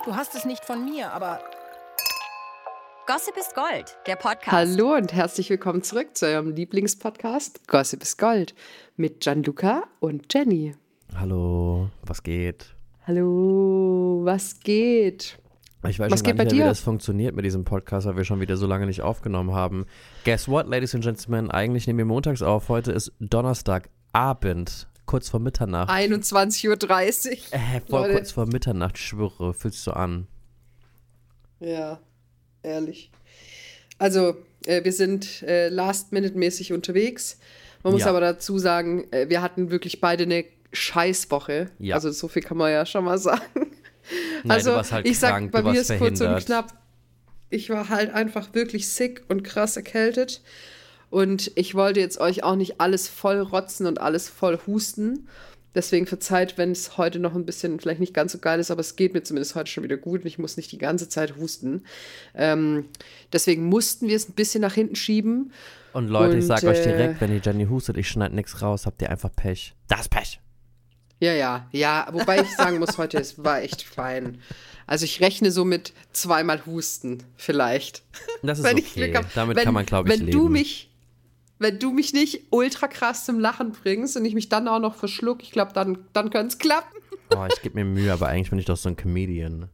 Du hast es nicht von mir, aber... Gossip ist Gold, der Podcast. Hallo und herzlich willkommen zurück zu eurem Lieblingspodcast Gossip ist Gold mit Gianluca und Jenny. Hallo, was geht? Hallo, was geht? Ich weiß Was schon geht gar bei nicht mehr, dir? wie das funktioniert mit diesem Podcast, weil wir schon wieder so lange nicht aufgenommen haben. Guess what, Ladies and Gentlemen? Eigentlich nehmen wir montags auf. Heute ist Donnerstagabend, kurz vor Mitternacht. 21:30 Uhr. Kurz vor Mitternacht, ich schwöre, fühlt sich so an. Ja, ehrlich. Also, wir sind last-minute-mäßig unterwegs. Man muss Ja. aber dazu sagen, wir hatten wirklich beide eine Scheißwoche. Ja. Also so viel kann man ja schon mal sagen. Nein, Also, du warst halt ich krank, sag, bei du mir warst ist kurz und verhindert. knapp, ich war halt einfach wirklich sick und krass erkältet. Und ich wollte jetzt euch auch nicht alles voll rotzen und alles voll husten. Deswegen verzeiht, wenn es heute noch ein bisschen vielleicht nicht ganz so geil ist, aber es geht mir zumindest heute schon wieder gut und ich muss nicht die ganze Zeit husten. Deswegen mussten wir es ein bisschen nach hinten schieben. Und Leute, ich Und, sag euch direkt, wenn die Jenny hustet, ich schneide nichts raus, habt ihr einfach Pech. Das Pech. Ja, wobei ich sagen muss, heute, es war echt fein. Also ich rechne so mit 2-mal Husten, vielleicht. Das ist Wenn ich okay, Glück hab. damit kann man, glaube ich, wenn leben. Wenn du mich nicht ultra krass zum Lachen bringst und ich mich dann auch noch verschluck, ich glaube, dann könnte es klappen. Oh, ich gebe mir Mühe, aber eigentlich bin ich doch so ein Comedian.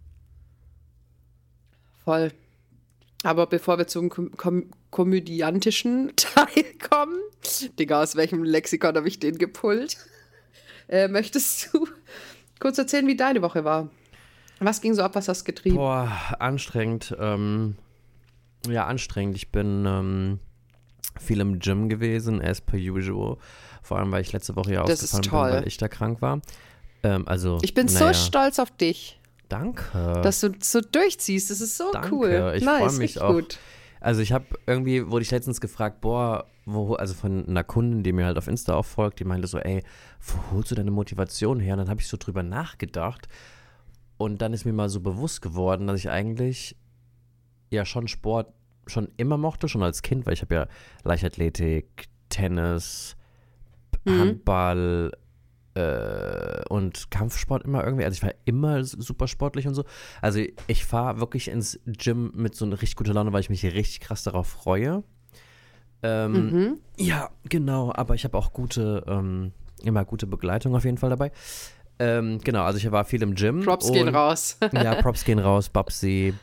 Voll. Aber bevor wir zum komödiantischen Teil kommen, Digga, aus welchem Lexikon habe ich den gepullt? Möchtest du kurz erzählen, wie deine Woche war? Was ging so ab, was hast du getrieben? Boah, anstrengend. Anstrengend. Ich bin viel im Gym gewesen, as per usual. Vor allem, weil ich letzte Woche ja Das ist ausgefallen bin, toll. weil ich da krank war. Ich bin so stolz auf dich, Danke. dass du so durchziehst. Das ist so Danke. cool. Ich nice, freue mich richtig auch. gut. Also ich habe irgendwie, wurde ich letztens gefragt, also von einer Kundin, die mir halt auf Insta auch folgt, die meinte so, ey, wo holst du deine Motivation her? Und dann habe ich so drüber nachgedacht und dann ist mir mal so bewusst geworden, dass ich eigentlich ja schon Sport schon immer mochte, schon als Kind, weil ich habe ja Leichtathletik, Tennis, Handball und Kampfsport immer irgendwie, also ich war immer super sportlich und so. Also ich fahre wirklich ins Gym mit so einer richtig guten Laune, weil ich mich richtig krass darauf freue. Ja, genau, aber ich habe auch immer gute Begleitung auf jeden Fall dabei. Genau, also ich war viel im Gym. Props gehen raus. Ja, Props gehen raus, Bobsi.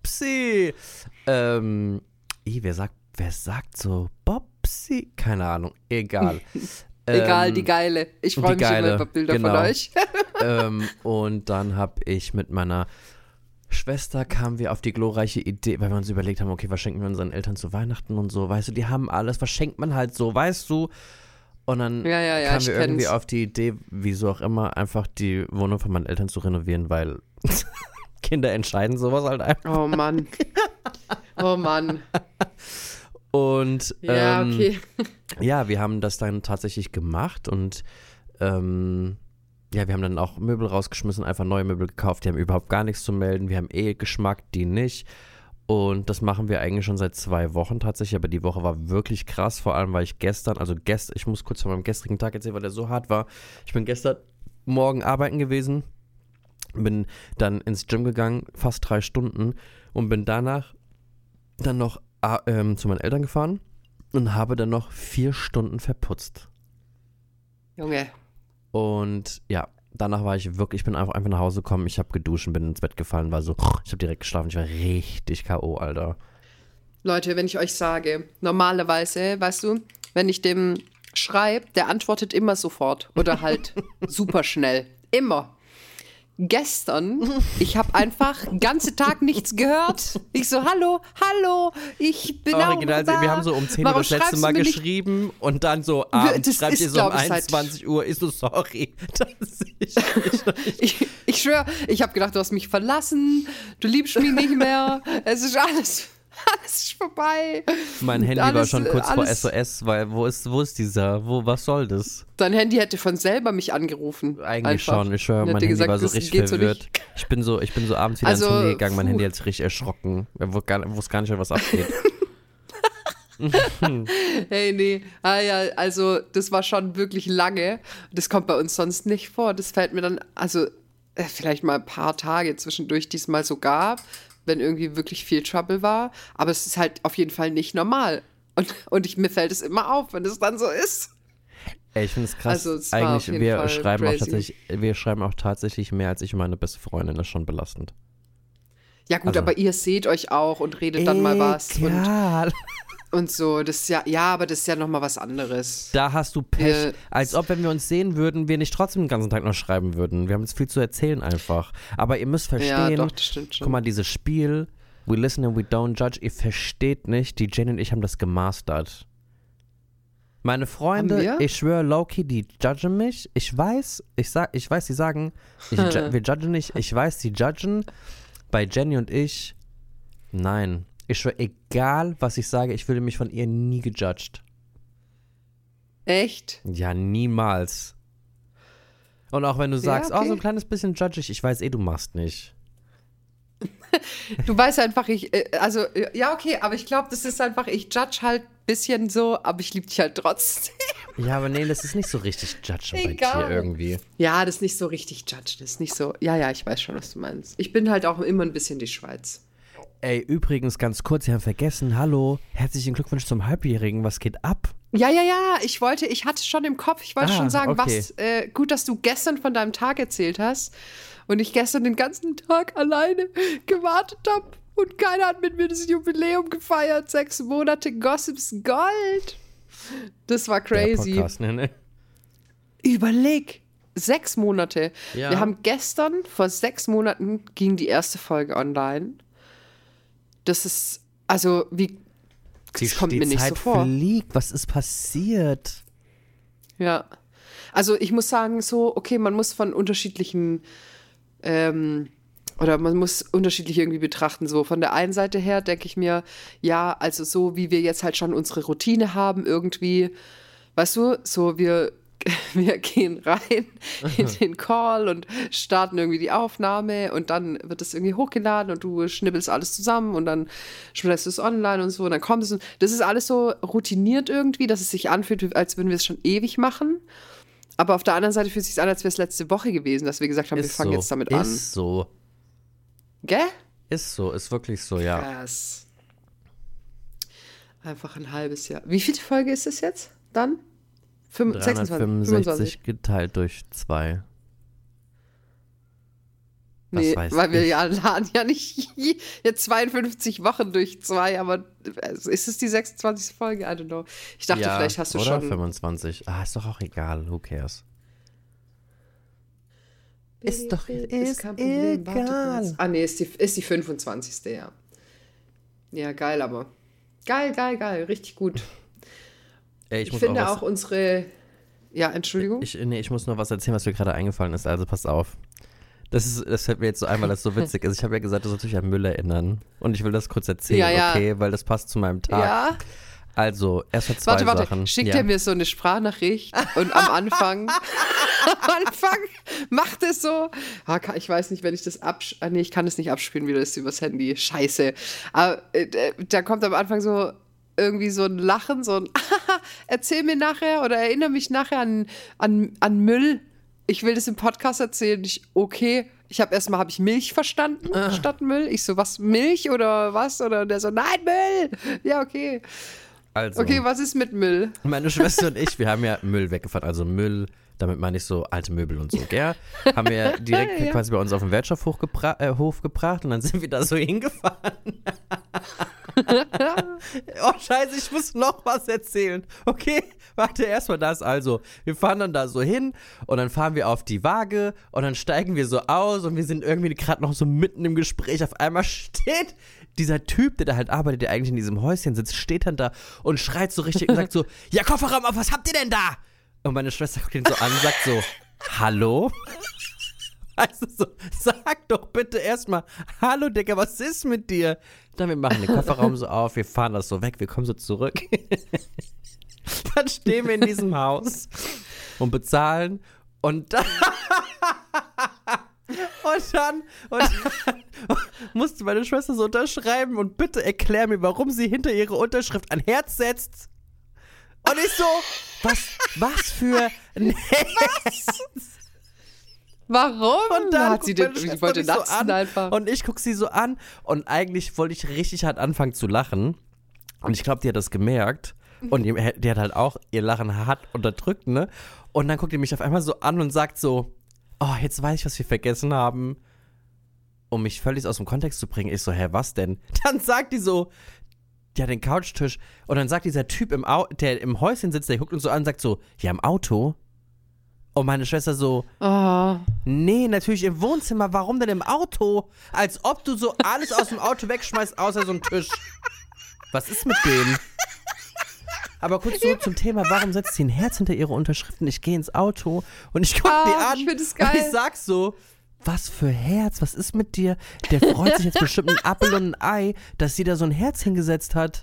Wer sagt so Bobsi? Keine Ahnung, egal. Egal, die Geile. Ich freue mich immer über Bilder von euch. Und dann habe ich mit meiner Schwester kamen wir auf die glorreiche Idee, weil wir uns überlegt haben, okay, was schenken wir unseren Eltern zu Weihnachten und so, weißt du, die haben alles, was schenkt man halt so, weißt du? Und dann kamen wir irgendwie auf die Idee, wieso auch immer, einfach die Wohnung von meinen Eltern zu renovieren, weil Kinder entscheiden sowas halt einfach. Oh Mann. Und Ja, okay. ja, wir haben das dann tatsächlich gemacht und wir haben dann auch Möbel rausgeschmissen, einfach neue Möbel gekauft, die haben überhaupt gar nichts zu melden, wir haben Geschmack, die nicht und das machen wir eigentlich schon seit 2 Wochen tatsächlich, aber die Woche war wirklich krass, vor allem weil ich ich muss kurz von meinem gestrigen Tag erzählen, weil der so hart war, ich bin gestern Morgen arbeiten gewesen, bin dann ins Gym gegangen, fast 3 Stunden und bin danach dann noch zu meinen Eltern gefahren und habe dann noch 4 Stunden verputzt. Junge. Und ja, danach ich bin einfach nach Hause gekommen, ich habe geduscht und bin ins Bett gefallen, ich habe direkt geschlafen, ich war richtig K.O., Alter. Leute, wenn ich euch sage, normalerweise, weißt du, wenn ich dem schreibe, der antwortet immer sofort oder halt super schnell. Immer. Gestern, ich habe einfach den ganzen Tag nichts gehört. Ich so, hallo, ich bin Original, auch da. wir haben so um 10 Uhr Warum das letzte schreibst Mal du mir nicht? geschrieben und dann so abends Das schreibt ist, ihr so um glaub ich, seit- 21 Uhr, ich so, sorry. Ich schwöre, ich habe gedacht, du hast mich verlassen, du liebst mich nicht mehr, es ist alles vorbei. Mein Handy war Alles- schon kurz vor alles- SOS, weil wo ist was soll das? Dein Handy hätte von selber mich angerufen. Eigentlich einfach. schon, ich schwöre, Und mein hätte Handy gesagt, war so das richtig geht so verwirrt. nicht. Ich bin so abends wieder Also, ans Handy gegangen, mein puh. Handy hat sich richtig erschrocken. Er wusste gar nicht mehr, was abgeht. Hey, nee. Ja, also das war schon wirklich lange. Das kommt bei uns sonst nicht vor. Das fällt mir dann, also vielleicht mal ein paar Tage zwischendurch diesmal so gab, wenn irgendwie wirklich viel Trouble war. Aber es ist halt auf jeden Fall nicht normal. Und mir fällt es immer auf, wenn es dann so ist. Ey, ich finde es krass. Also, es war auf jeden Fall wir schreiben auch tatsächlich mehr als ich und meine beste Freundin. Das ist schon belastend. Ja gut, Also, aber ihr seht euch auch und redet dann mal was. Und so, das ist ja, aber das ist ja nochmal was anderes. Da hast du Pech. Als ob, wenn wir uns sehen würden, wir nicht trotzdem den ganzen Tag noch schreiben würden. Wir haben uns viel zu erzählen einfach. Aber ihr müsst verstehen, ja, doch, das stimmt schon. Guck mal, dieses Spiel, we listen and we don't judge, ihr versteht nicht, die Jenny und ich haben das gemastert. Meine Freunde, ich schwöre, Loki, die judgen mich. Ich weiß, sie sagen, wir judgen nicht. Ich weiß, sie judgen. Bei Jenny und ich, nein. Ich schwöre, egal, was ich sage, ich würde mich von ihr nie gejudged. Echt? Ja, niemals. Und auch wenn du sagst, okay. so ein kleines bisschen judge ich weiß du machst nicht. Du weißt einfach, okay, aber ich glaube, das ist einfach, ich judge halt ein bisschen so, aber ich liebe dich halt trotzdem. Ja, aber nee, das ist nicht so richtig judge bei dir irgendwie. Ja, das ist nicht so richtig judge, das ist nicht so, ja, ich weiß schon, was du meinst. Ich bin halt auch immer ein bisschen die Schweiz. Ey, übrigens, ganz kurz, Sie haben vergessen, hallo, herzlichen Glückwunsch zum Halbjährigen, was geht ab? Ja, ich hatte es schon im Kopf, ich wollte schon sagen, okay. Gut, dass du gestern von deinem Tag erzählt hast und ich gestern den ganzen Tag alleine gewartet habe und keiner hat mit mir das Jubiläum gefeiert, 6 Monate Gossips Gold. Das war crazy. Der Podcast, ne? Überleg, 6 Monate. Ja. Wir haben gestern, vor 6 Monaten, ging die erste Folge online. Das ist, also, das kommt mir nicht Zeit so vor. Fliegt. Was ist passiert? Ja. Also, ich muss sagen, so, okay, man muss von unterschiedlichen, oder man muss unterschiedlich irgendwie betrachten. So, von der einen Seite her denke ich mir, ja, also so, wie wir jetzt halt schon unsere Routine haben, irgendwie, weißt du, so, wir gehen rein in den Call und starten irgendwie die Aufnahme und dann wird das irgendwie hochgeladen und du schnibbelst alles zusammen und dann schmeißt du es online und so und dann kommt es. Das ist alles so routiniert irgendwie, dass es sich anfühlt, als würden wir es schon ewig machen. Aber auf der anderen Seite fühlt es sich an, als wäre es letzte Woche gewesen, dass wir gesagt haben, wir fangen jetzt damit an. Ist so. Gell? Ist so, ist wirklich so, ja. Krass. Einfach ein halbes Jahr. Wie viele Folge ist es jetzt dann? 365 geteilt durch 2. Nee, weil wir laden ja nicht jetzt 52 Wochen durch 2, aber ist es die 26. Folge? I don't know. Ich dachte, vielleicht hast du oder schon... 25. Ist doch auch egal. Who cares? Ist kein Problem. egal. Nee, ist die 25. Ja. Ja, geil, aber. Geil. Richtig gut. Ey, ich finde auch unsere... Ja, Entschuldigung? Ich muss noch was erzählen, was mir gerade eingefallen ist. Also pass auf. Das fällt mir jetzt so ein, weil das so witzig ist. Ich habe ja gesagt, du sollst dich an Müll erinnern. Und ich will das kurz erzählen, okay? Weil das passt zu meinem Tag. Ja. Also, erstmal zwei Sachen. Warte. Schickt er mir so eine Sprachnachricht und am Anfang macht es so. Ich weiß nicht, wenn ich das nee, ich kann das nicht abspielen, wie das übers Handy. Scheiße. Aber da kommt am Anfang so irgendwie so ein Lachen, so ein erzähl mir nachher oder erinnere mich nachher an Müll. Ich will das im Podcast erzählen. Okay. Hab ich Milch verstanden statt Müll? Ich so, was, Milch oder was? Oder der so, nein, Müll! Ja, okay. Also, okay, was ist mit Müll? Meine Schwester und ich, wir haben ja Müll weggefahren. Also Müll, damit meine ich so alte Möbel und so, gell? Haben wir direkt quasi bei uns auf dem Wertstoffhof gebracht und dann sind wir da so hingefahren. Oh, scheiße, ich muss noch was erzählen. Okay, warte, erstmal das. Also, wir fahren dann da so hin und dann fahren wir auf die Waage und dann steigen wir so aus und wir sind irgendwie gerade noch so mitten im Gespräch. Auf einmal steht dieser Typ, der da halt arbeitet, der eigentlich in diesem Häuschen sitzt, steht dann da und schreit so richtig und sagt so, ja, Kofferraum auf, was habt ihr denn da? Und meine Schwester guckt ihn so an und sagt so, hallo? Also so, sag doch bitte erstmal, hallo Digga, was ist mit dir? Dann wir machen den Kofferraum so auf, wir fahren das so weg, wir kommen so zurück. Dann stehen wir in diesem Haus und bezahlen und dann musste meine Schwester so unterschreiben und bitte erklär mir, warum sie hinter ihre Unterschrift ein Herz setzt. Und ich so, was für ein Herz? Warum? Und dann Hat sie guckt den, meine die wollte Schwester mich natzen so an, einfach. und ich gucke sie so an und eigentlich wollte ich richtig hart anfangen zu lachen und ich glaube, die hat das gemerkt und die hat halt auch ihr Lachen hart unterdrückt, ne? Und dann guckt die mich auf einmal so an und sagt so, oh, jetzt weiß ich, was wir vergessen haben, um mich völlig aus dem Kontext zu bringen. Ich so, hä, was denn? Dann sagt die so, ja, den Couchtisch. Und dann sagt dieser Typ, der im Häuschen sitzt, der guckt uns so an und sagt so, ja, im Auto? Und meine Schwester so, nee, natürlich im Wohnzimmer. Warum denn im Auto? Als ob du so alles aus dem Auto wegschmeißt, außer so einen Tisch. Was ist mit denen? Aber kurz zurück zum Thema, warum setzt sie ein Herz hinter ihre Unterschriften? Ich gehe ins Auto und ich gucke die an ich find es geil. und ich sag so, was für Herz, was ist mit dir? Der freut sich jetzt bestimmt ein Apfel und ein Ei, dass sie da so ein Herz hingesetzt hat.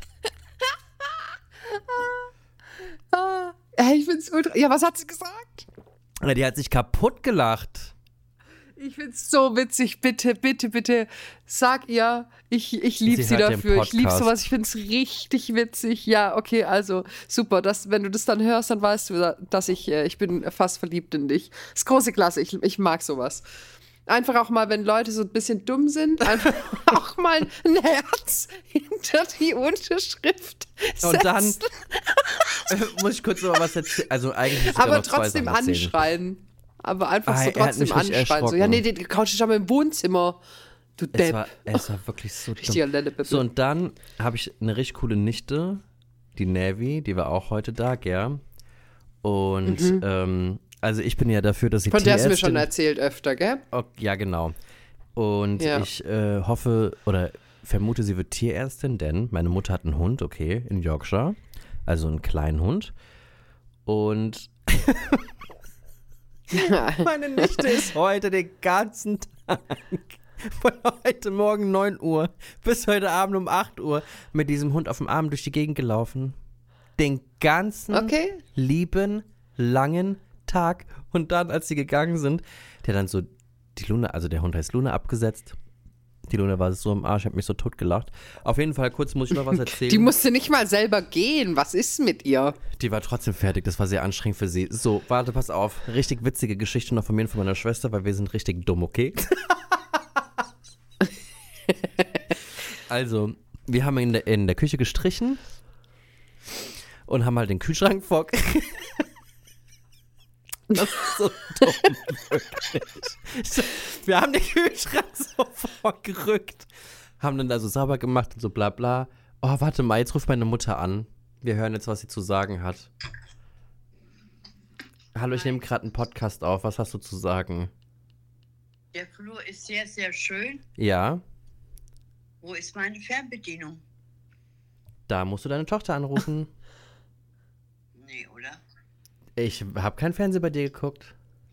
Ich find's ultra. Ja, was hat sie gesagt? Ja, die hat sich kaputt gelacht. Ich find's so witzig. Bitte, bitte, bitte. Sag ihr, ich liebe sie hört den dafür. Ich liebe Podcast. sowas. Ich find's richtig witzig. Ja, okay, also super. Wenn du das dann hörst, dann weißt du, dass ich bin fast verliebt in dich. Das ist große Klasse. Ich mag sowas. Einfach auch mal, wenn Leute so ein bisschen dumm sind, einfach auch mal ein Herz hinter die Unterschrift setzen. Und dann muss ich kurz noch was erzählen. Also eigentlich muss ich Aber noch zwei trotzdem Sachen erzählen. anschreien. Aber einfach so Er hat trotzdem mich richtig anschreien. So, ja, erschrocken. nee, die Couch ist aber im Wohnzimmer. Du Depp. Es war wirklich so Richtiger dumm. Lellebippe. So, und dann habe ich eine richtig coole Nichte, die Navy, die war auch heute da, gell? Und, also ich bin ja dafür, dass sie Von der hast du mir Tierärztin- schon erzählt öfter, gell? Oh, ja, genau. Und Ja. ich hoffe oder vermute, sie wird Tierärztin, denn meine Mutter hat einen Hund, okay, in Yorkshire. Also einen kleinen Hund. Und meine Nichte ist heute den ganzen Tag, von heute Morgen 9 Uhr bis heute Abend um 8 Uhr, mit diesem Hund auf dem Arm durch die Gegend gelaufen. Den ganzen lieben, langen Tag. Und dann, als sie gegangen sind, der dann so die Luna, also der Hund heißt Luna, abgesetzt. Die Luna war so im Arsch, hat mich so tot gelacht. Auf jeden Fall, kurz muss ich noch was erzählen. Die musste nicht mal selber gehen. Was ist mit ihr? Die war trotzdem fertig, das war sehr anstrengend für sie. So, warte, pass auf. Richtig witzige Geschichte noch von mir und von meiner Schwester, weil wir sind richtig dumm, okay? Also, wir haben in der Küche gestrichen und haben halt den Kühlschrank vor. Das ist so dumm, wirklich. Wir haben den Kühlschrank so vorgerückt, haben dann da so sauber gemacht und so bla bla. Oh, warte mal, jetzt ruft meine Mutter an. Wir hören jetzt, was sie zu sagen hat. Hallo, ich nehme gerade einen Podcast auf. Was hast du zu sagen? Der Flur ist sehr, sehr schön. Ja, Wo ist meine Fernbedienung? da musst du deine Tochter anrufen. Nee, oder? Ich habe kein Fernsehen bei dir geguckt.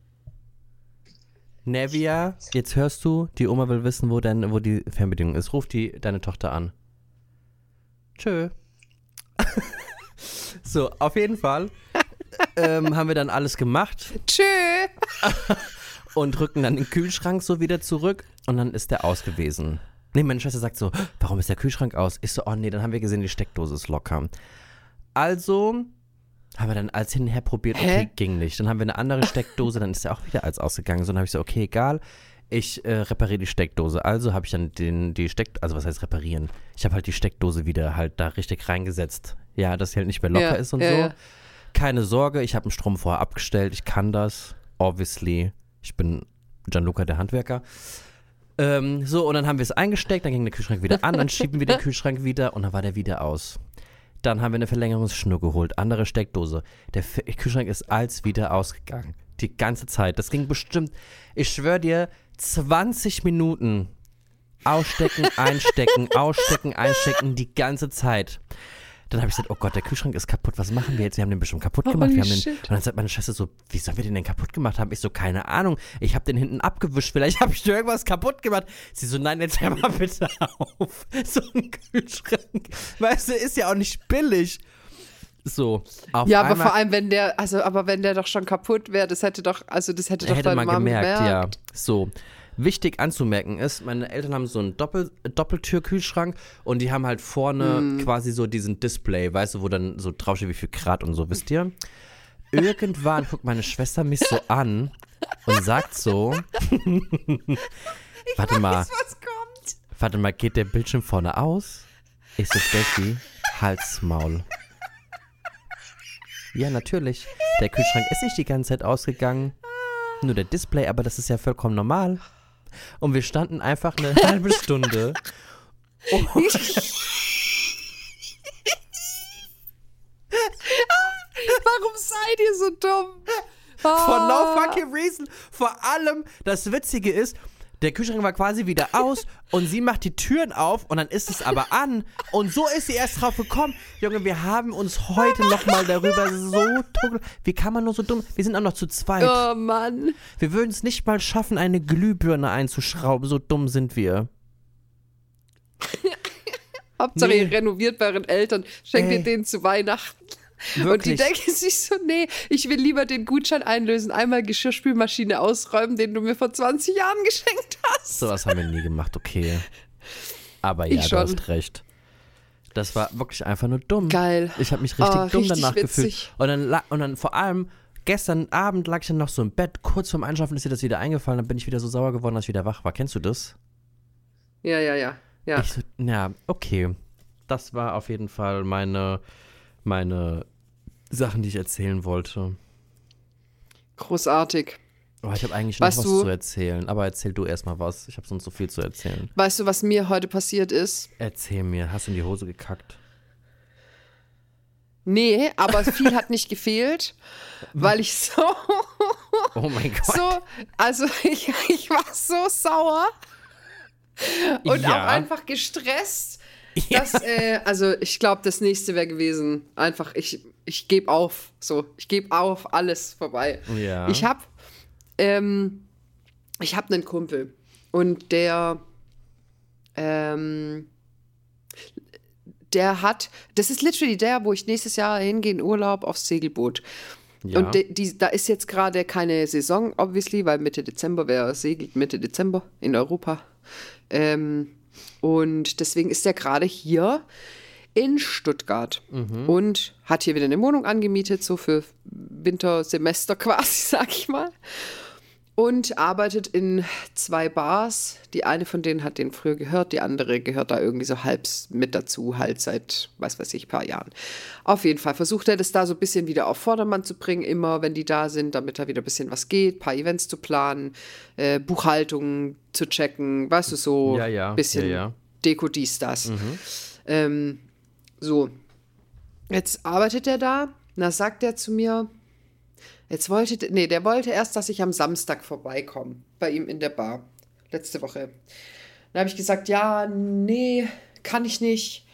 Nevia, jetzt hörst du, die Oma will wissen, wo die Fernbedienung ist. Ruf deine Tochter an. Tschö. So, auf jeden Fall haben wir dann alles gemacht Tschö. und rücken dann den Kühlschrank so wieder zurück und dann ist der aus gewesen. Nee, meine Schwester sagt so, warum ist der Kühlschrank aus? Ich so, oh nee, dann haben wir gesehen, die Steckdose ist locker. Also haben wir dann alles hinher probiert, okay, ging nicht. Dann haben wir eine andere Steckdose, dann ist der auch wieder als ausgegangen. So, dann habe ich so, okay, egal, ich repariere die Steckdose. Also habe ich dann also was heißt reparieren? Ich habe halt die Steckdose wieder halt da richtig reingesetzt. Ja, dass sie halt nicht mehr locker ist und so. Ja. Keine Sorge, ich habe den Strom vorher abgestellt, ich kann das, obviously. Ich bin Gianluca, der Handwerker. So, und dann haben wir es eingesteckt, dann ging der Kühlschrank wieder an, dann schieben wir den Kühlschrank wieder und dann war der wieder aus. Dann haben wir eine Verlängerungsschnur geholt, andere Steckdose. Der Kühlschrank ist als wieder ausgegangen. Die ganze Zeit. Das ging bestimmt, ich schwöre dir, 20 Minuten. Ausstecken, einstecken, die ganze Zeit. Dann habe ich gesagt, oh Gott, der Kühlschrank ist kaputt, was machen wir jetzt? Wir haben den bestimmt kaputt gemacht. Und dann sagt meine Schwester so, wie sollen wir den denn kaputt gemacht haben? Ich so, keine Ahnung, ich habe den hinten abgewischt, vielleicht habe ich irgendwas kaputt gemacht. Sie so, nein, jetzt hör mal bitte auf. So ein Kühlschrank, weißt du, ist ja auch nicht billig. So, auf Ja, aber einmal, vor allem, wenn der doch schon kaputt wäre, das hätte doch hätte deine man Mom gemerkt, ja. gemerkt. So. Wichtig anzumerken ist, meine Eltern haben so einen Doppeltür-Kühlschrank und die haben halt vorne quasi so diesen Display, weißt du, wo dann so draufsteht, wie viel Grad und so, wisst ihr? Irgendwann guckt meine Schwester mich so an und sagt so, warte mal, was kommt. warte mal, geht der Bildschirm vorne aus? Ich so, Steffi, halt's Maul. Ja, natürlich. Der Kühlschrank ist nicht die ganze Zeit ausgegangen. Nur der Display, aber das ist ja vollkommen normal. Und wir standen einfach eine halbe Stunde. Und Warum seid ihr so dumm? for no fucking reason. Vor allem, das Witzige ist, der Kühlschrank war quasi wieder aus und sie macht die Türen auf und dann ist es aber an. Und so ist sie erst drauf gekommen. Junge, wir haben uns heute nochmal darüber so tot. Wie kann man nur so dumm? Wir sind auch noch zu zweit. Oh Mann. Wir würden es nicht mal schaffen, eine Glühbirne einzuschrauben. So dumm sind wir. Hauptsache Nee. ihr renoviert bei euren Eltern, schenkt ihr denen zu Weihnachten. Und die Wirklich. denken sich so, nee, ich will lieber den Gutschein einlösen, einmal Geschirrspülmaschine ausräumen, den du mir vor 20 Jahren geschenkt hast. Sowas haben wir nie gemacht, okay. Aber Ich ja, du schon. hast recht. Das war wirklich einfach nur dumm. Geil. Ich habe mich richtig dumm richtig danach gefühlt. witzig. Und dann vor allem, gestern Abend lag ich dann noch so im Bett, kurz vorm Einschlafen ist dir das wieder eingefallen, dann bin ich wieder so sauer geworden, dass ich wieder wach war. Kennst du das? Ja. Ich so, ja, okay. Das war auf jeden Fall meine Sachen, die ich erzählen wollte. Großartig. Oh, ich habe eigentlich noch Weißt was du- zu erzählen, aber erzähl du erstmal was. Ich habe sonst so viel zu erzählen. Weißt du, was mir heute passiert ist? Erzähl mir, hast du in die Hose gekackt? Nee, aber viel hat nicht gefehlt, weil ich so, Oh mein Gott. also ich war so sauer und Ja. auch einfach gestresst, Ja. dass, also ich glaube, das nächste wäre gewesen, einfach, ich gebe auf, ich gebe auf, alles vorbei. Ja. Ich habe einen Kumpel und der hat, das ist literally der, wo ich nächstes Jahr hingehe in Urlaub aufs Segelboot. Ja. Und da ist jetzt gerade keine Saison, obviously, weil Mitte Dezember, wer segelt Mitte Dezember in Europa. Und deswegen ist der gerade hier in Stuttgart und hat hier wieder eine Wohnung angemietet, so für Wintersemester quasi, sag ich mal. Und arbeitet in 2 Bars. Die eine von denen hat den früher gehört, die andere gehört da irgendwie so halb mit dazu, halt seit, was weiß ich, paar Jahren. Auf jeden Fall versucht er das da so ein bisschen wieder auf Vordermann zu bringen, immer wenn die da sind, damit da wieder ein bisschen was geht, paar Events zu planen, Buchhaltung zu checken, weißt du, so Ja, ein bisschen ja. Deko, dies, das. So, jetzt arbeitet er da, na sagt er zu mir, der wollte erst, dass ich am Samstag vorbeikomme, bei ihm in der Bar, letzte Woche. Dann habe ich gesagt, ja, nee, kann ich nicht.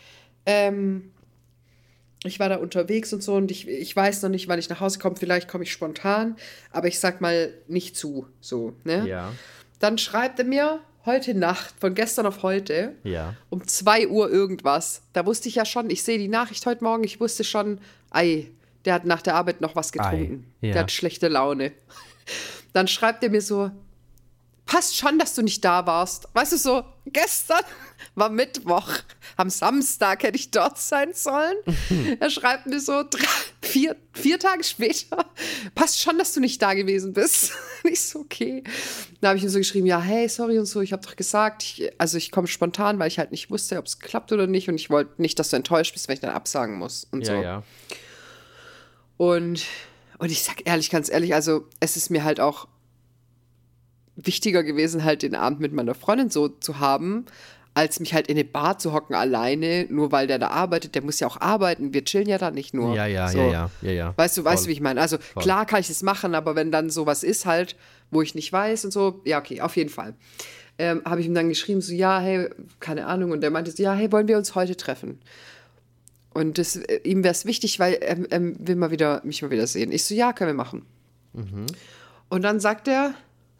Ich war da unterwegs und so und ich weiß noch nicht, wann ich nach Hause komme, vielleicht komme ich spontan, aber ich sag mal nicht zu, so, ne? Ja. Dann schreibt er mir heute Nacht, von gestern auf heute, Ja. um 2 Uhr irgendwas. Da wusste ich ja schon, ich sehe die Nachricht heute Morgen, ich wusste schon, der hat nach der Arbeit noch was getrunken. Ja. Der hat schlechte Laune. Dann schreibt er mir so, passt schon, dass du nicht da warst. Weißt du, so, gestern war Mittwoch. Am Samstag hätte ich dort sein sollen. Er schreibt mir so 4 Tage später, passt schon, dass du nicht da gewesen bist. Ich so, okay. Dann habe ich ihm so geschrieben, ja, hey, sorry und so, ich habe doch gesagt, ich komme spontan, weil ich halt nicht wusste, ob es klappt oder nicht und ich wollte nicht, dass du enttäuscht bist, wenn ich dann absagen muss und so. Ja. Und ich sag ehrlich, ganz ehrlich, also es ist mir halt auch wichtiger gewesen, halt den Abend mit meiner Freundin so zu haben, als mich halt in eine Bar zu hocken alleine, nur weil der da arbeitet. Der muss ja auch arbeiten. Wir chillen ja da nicht nur. Ja. Weißt du, wie ich meine? Also klar kann ich das machen, aber wenn dann sowas ist halt, wo ich nicht weiß und so, ja, okay, auf jeden Fall. Habe ich ihm dann geschrieben, so, ja, hey, keine Ahnung. Und der meinte so, ja, hey, wollen wir uns heute treffen? Und ihm wäre es wichtig, weil er will mich mal wieder sehen. Ich so, ja, können wir machen. Und dann sagt er,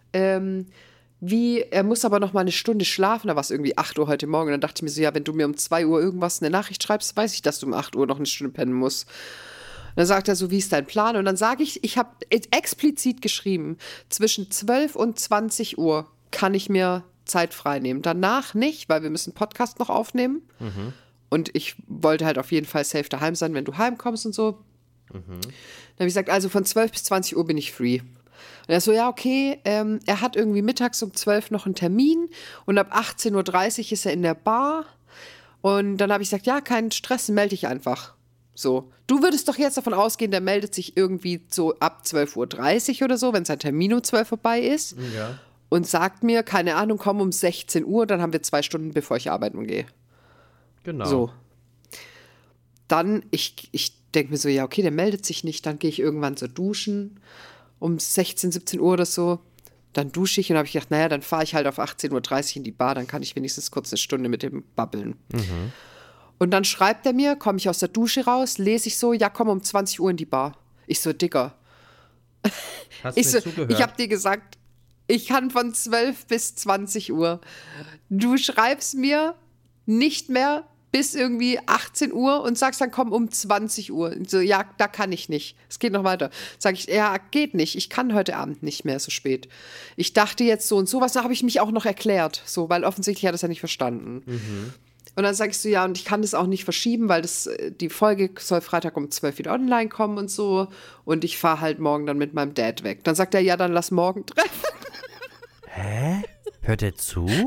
er muss aber noch mal eine Stunde schlafen, da war es irgendwie 8 Uhr heute Morgen. Und dann dachte ich mir so, ja, wenn du mir um 2 Uhr irgendwas eine Nachricht schreibst, weiß ich, dass du um 8 Uhr noch eine Stunde pennen musst. Und dann sagt er so, wie ist dein Plan? Und dann sage ich habe explizit geschrieben, zwischen 12 und 20 Uhr kann ich mir Zeit frei nehmen. Danach nicht, weil wir müssen Podcast noch aufnehmen. Und ich wollte halt auf jeden Fall safe daheim sein, wenn du heimkommst und so. Dann habe ich gesagt, also von 12 bis 20 Uhr bin ich free. Und er so, ja, okay, er hat irgendwie mittags um 12 noch einen Termin und ab 18:30 Uhr ist er in der Bar. Und dann habe ich gesagt, ja, kein Stress, melde dich einfach. So, du würdest doch jetzt davon ausgehen, der meldet sich irgendwie so ab 12:30 Uhr oder so, wenn sein Termin um 12 vorbei ist. Ja. Und sagt mir, keine Ahnung, komm um 16 Uhr, dann haben wir 2 Stunden, bevor ich arbeiten gehe. Genau. So. Dann, ich denke mir so, ja, okay, der meldet sich nicht, dann gehe ich irgendwann so duschen, um 16, 17 Uhr oder so. Dann dusche ich und habe ich gedacht, naja, dann fahre ich halt auf 18:30 Uhr in die Bar, dann kann ich wenigstens kurz eine Stunde mit dem babbeln. Mhm. Und dann schreibt er mir, komme ich aus der Dusche raus, lese ich so, ja, komm um 20 Uhr in die Bar. Ich so, Digga. Hast du mir zugehört? Ich habe dir gesagt, ich kann von 12 bis 20 Uhr. Du schreibst mir nicht mehr bis irgendwie 18 Uhr und sagst dann, komm um 20 Uhr. Und so, ja, da kann ich nicht. Es geht noch weiter. Sag ich, ja, geht nicht. Ich kann heute Abend nicht mehr so spät. Ich dachte jetzt so und so, was habe ich mich auch noch erklärt. So, weil offensichtlich hat er es ja nicht verstanden. Mhm. Und dann sagst du, ja, und ich kann das auch nicht verschieben, weil die Folge soll Freitag um 12 wieder online kommen und so. Und ich fahre halt morgen dann mit meinem Dad weg. Dann sagt er, ja, dann lass morgen treffen. Hä? Hört er zu? Nein.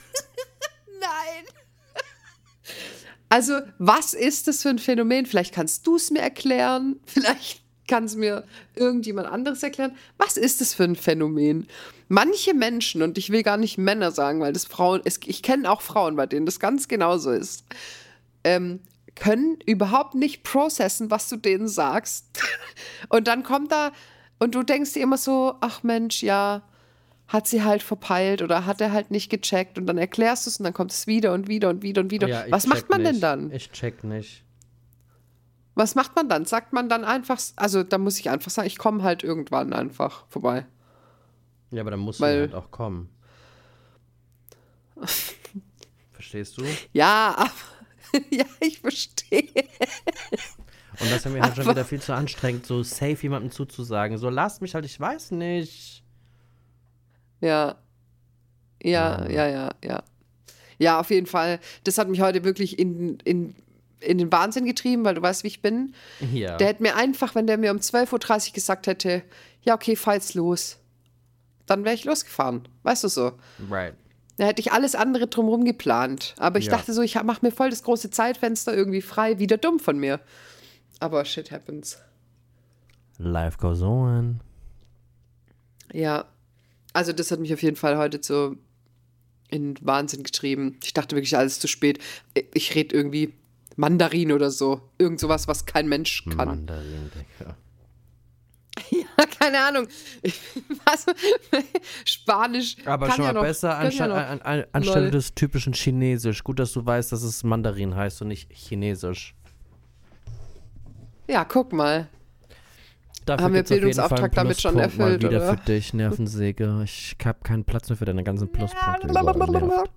Also, was ist das für ein Phänomen? Vielleicht kannst du es mir erklären. Vielleicht kann es mir irgendjemand anderes erklären. Was ist das für ein Phänomen? Manche Menschen, und ich will gar nicht Männer sagen, weil das Frauen, ich kenne auch Frauen, bei denen das ganz genauso ist, können überhaupt nicht processen, was du denen sagst. Und dann kommt da, und du denkst dir immer so, ach Mensch, ja, hat sie halt verpeilt oder hat er halt nicht gecheckt und dann erklärst du es und dann kommt es wieder und wieder und wieder und wieder. Ja, was macht man denn dann? Ich check nicht. Was macht man dann? Sagt man dann einfach, also da muss ich einfach sagen, ich komme halt irgendwann einfach vorbei. Ja, aber dann musst du Weil- halt auch kommen. Verstehst du? Ja, aber, ja, ich verstehe. Und das ist mir halt schon wieder viel zu anstrengend, so safe jemandem zuzusagen. So, lasst mich halt, ich weiß nicht. Ja. Ja. Ja, auf jeden Fall. Das hat mich heute wirklich in den Wahnsinn getrieben, weil du weißt, wie ich bin. Ja. Der hätte mir einfach, wenn der mir um 12:30 Uhr gesagt hätte, ja, okay, fahr jetzt los, dann wäre ich losgefahren. Weißt du so? Right. Da hätte ich alles andere drumherum geplant. Aber ich Ja. dachte so, ich mache mir voll das große Zeitfenster irgendwie frei. Wieder dumm von mir. Aber shit happens. Life goes on. Ja. Also das hat mich auf jeden Fall heute so in Wahnsinn getrieben. Ich dachte wirklich, alles zu spät. Ich rede irgendwie Mandarin oder so. Irgend sowas, was kein Mensch kann. Mandarin, Digga. Ja, keine Ahnung. Was? Spanisch. Aber kann schon ja mal noch, besser können ja noch. anstelle Lol. des typischen Chinesisch. Gut, dass du weißt, dass es Mandarin heißt und nicht Chinesisch. Ja, guck mal. Dafür Haben wir gibt's auf jeden Fall einen Bildungsauftrag damit schon Pluspunkt erfüllt, mal wieder oder? für dich, Nervensäge. Ich habe keinen Platz mehr für deine ganzen Pluspunkte. Überall nervt.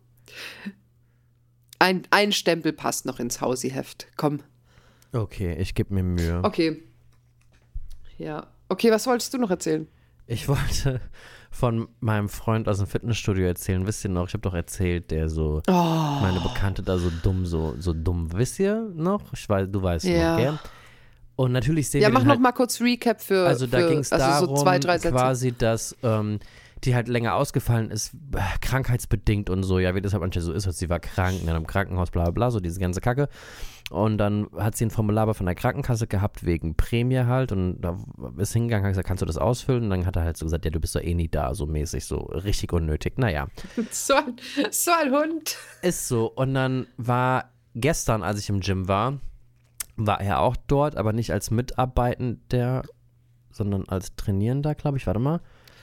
Ein Stempel passt noch ins Hausi-Heft. Komm. Okay, ich gebe mir Mühe. Okay. Ja. Okay, was wolltest du noch erzählen? Ich wollte von meinem Freund aus dem Fitnessstudio erzählen. Wisst ihr noch? Ich habe doch erzählt, der so, meine Bekannte da so dumm. Wisst ihr noch? Du weißt Ja. noch, gell? Und natürlich sehen Ja, wir mach den noch halt, mal kurz Recap für. also da ging es also darum, so 2, 3 Sätze. quasi, dass die halt länger ausgefallen ist, krankheitsbedingt und so, ja, wie das halt manchmal so ist, sie war krank in einem Krankenhaus, bla bla bla, so diese ganze Kacke. Und dann hat sie ein Formular von der Krankenkasse gehabt, wegen Prämie halt, und da ist hingegangen, hat gesagt, kannst du das ausfüllen? Und dann hat er halt so gesagt, ja, du bist doch eh nie da, so mäßig, so richtig unnötig. Naja. So ein Hund. Ist so. Und dann war gestern, als ich im Gym war er auch dort, aber nicht als Mitarbeitender, sondern als Trainierender, glaube ich. Warte mal.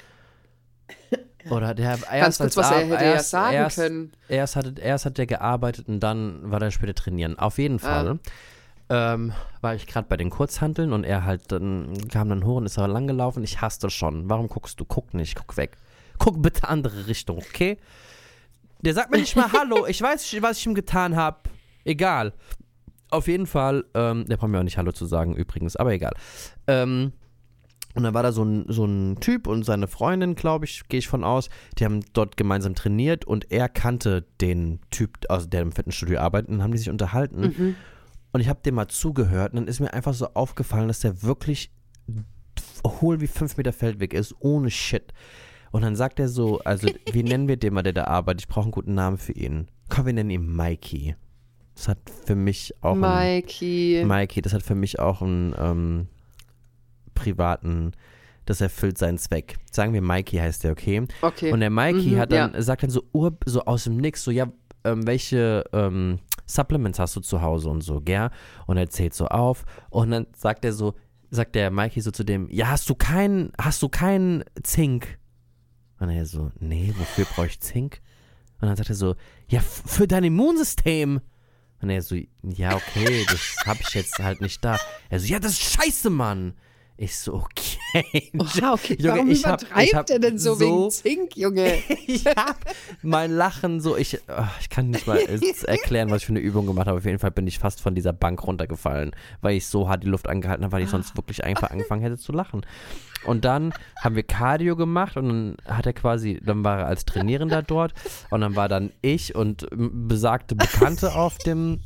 Oder der Ganz kurz, was er hätte ja sagen können. Erst hat der gearbeitet und dann war der später trainieren. Auf jeden Fall war ich gerade bei den Kurzhanteln und er halt dann kam dann hoch und ist aber lang gelaufen. Ich hasse das schon. Warum guckst du? Guck nicht, guck weg. Guck bitte andere Richtung, okay? Der sagt mir nicht mal Hallo. Ich weiß nicht, was ich ihm getan habe. Egal. Auf jeden Fall, der braucht mir auch nicht Hallo zu sagen übrigens, aber egal. Und dann war da so ein Typ und seine Freundin, glaube ich, gehe ich von aus, die haben dort gemeinsam trainiert und er kannte den Typ, also der im Fitnessstudio arbeitet, und dann haben die sich unterhalten. Und ich habe dem mal zugehört und dann ist mir einfach so aufgefallen, dass der wirklich hohl wie 5 Meter Feldweg ist, ohne Shit. Und dann sagt er so, also wie nennen wir den mal, der da arbeitet? Ich brauche einen guten Namen für ihn. Komm, wir nennen ihn Mikey. Das hat für mich auch Mikey, das hat für mich auch einen privaten, das erfüllt seinen Zweck. Sagen wir Mikey heißt der, okay? Okay. Und der Mikey sagt dann so aus dem Nix, so, ja, welche Supplements hast du zu Hause und so, gell? Und er zählt so auf und dann sagt der Mikey so zu dem, ja, hast du keinen Zink? Und er so, nee, wofür brauche ich Zink? Und dann sagt er so, ja, für dein Immunsystem. Und er so, ja, okay, das habe ich jetzt halt nicht da. Er so, ja, das ist scheiße, Mann. Ich so, okay. Okay. Junge, Warum übertreibt er denn so wegen Zink, Junge? Ich hab mein Lachen so, ich kann nicht mal erklären, was ich für eine Übung gemacht habe. Auf jeden Fall bin ich fast von dieser Bank runtergefallen, weil ich so hart die Luft angehalten habe, weil ich sonst wirklich einfach angefangen hätte zu lachen. Und dann haben wir Cardio gemacht und dann dann war er als Trainierender dort und dann war dann ich und besagte Bekannte auf dem,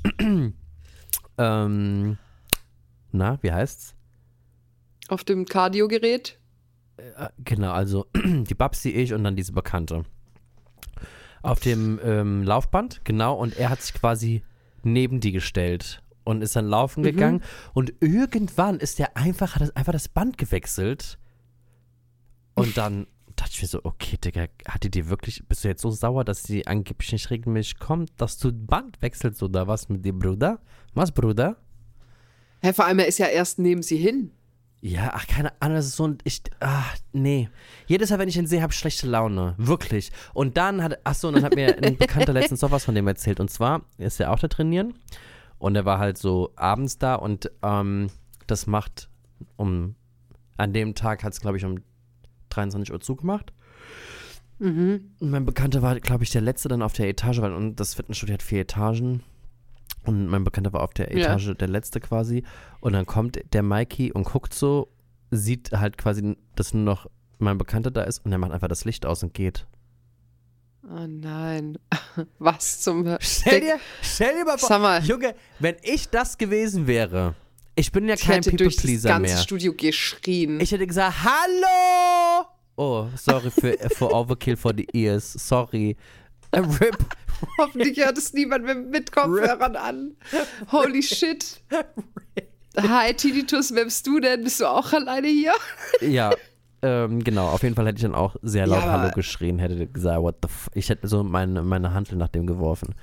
wie heißt's? Auf dem Cardio-Gerät? Genau, also die Babsi, ich und dann diese Bekannte. Auf dem Laufband, genau, und er hat sich quasi neben die gestellt und ist dann laufen gegangen und irgendwann hat er einfach das Band gewechselt und dann dachte ich mir so, okay, Digga, bist du jetzt so sauer, dass sie angeblich nicht regelmäßig kommt, dass du Band wechselst oder was mit dem Bruder? Was, Bruder? Hä, vor allem, er ist ja erst neben sie hin. Ja, keine Ahnung, das ist so nee. Jedes Mal, wenn ich ihn sehe, habe ich schlechte Laune. Wirklich. Und dann hat mir ein Bekannter letztens noch was von dem erzählt. Und zwar ist er auch da trainieren. Und er war halt so abends da und das macht an dem Tag hat es, glaube ich, um 23 Uhr zugemacht. Und mein Bekannter war, glaube ich, der Letzte dann auf der Etage, weil das Fitnessstudio hat 4 Etagen. Und mein Bekannter war auf der Etage der Letzte quasi. Und dann kommt der Mikey und guckt so, sieht halt quasi, dass nur noch mein Bekannter da ist und er macht einfach das Licht aus und geht. Oh nein. Was zum... Stell dir mal vor, Sag mal, Junge, wenn ich das gewesen wäre, ich bin ja ich kein hätte durch das People-Pleaser ganze mehr. Studio geschrien. Ich hätte gesagt, hallo! Oh, sorry for Overkill for the ears. Sorry. RIP. Hoffentlich hört es niemand mit Kopfhörern an. Holy shit. Hi, Tinnitus, wer bist du denn? Bist du auch alleine hier? Ja, genau. Auf jeden Fall hätte ich dann auch sehr laut Hallo geschrien, hätte gesagt, what the f... Ich hätte so meine Hantel nach dem geworfen.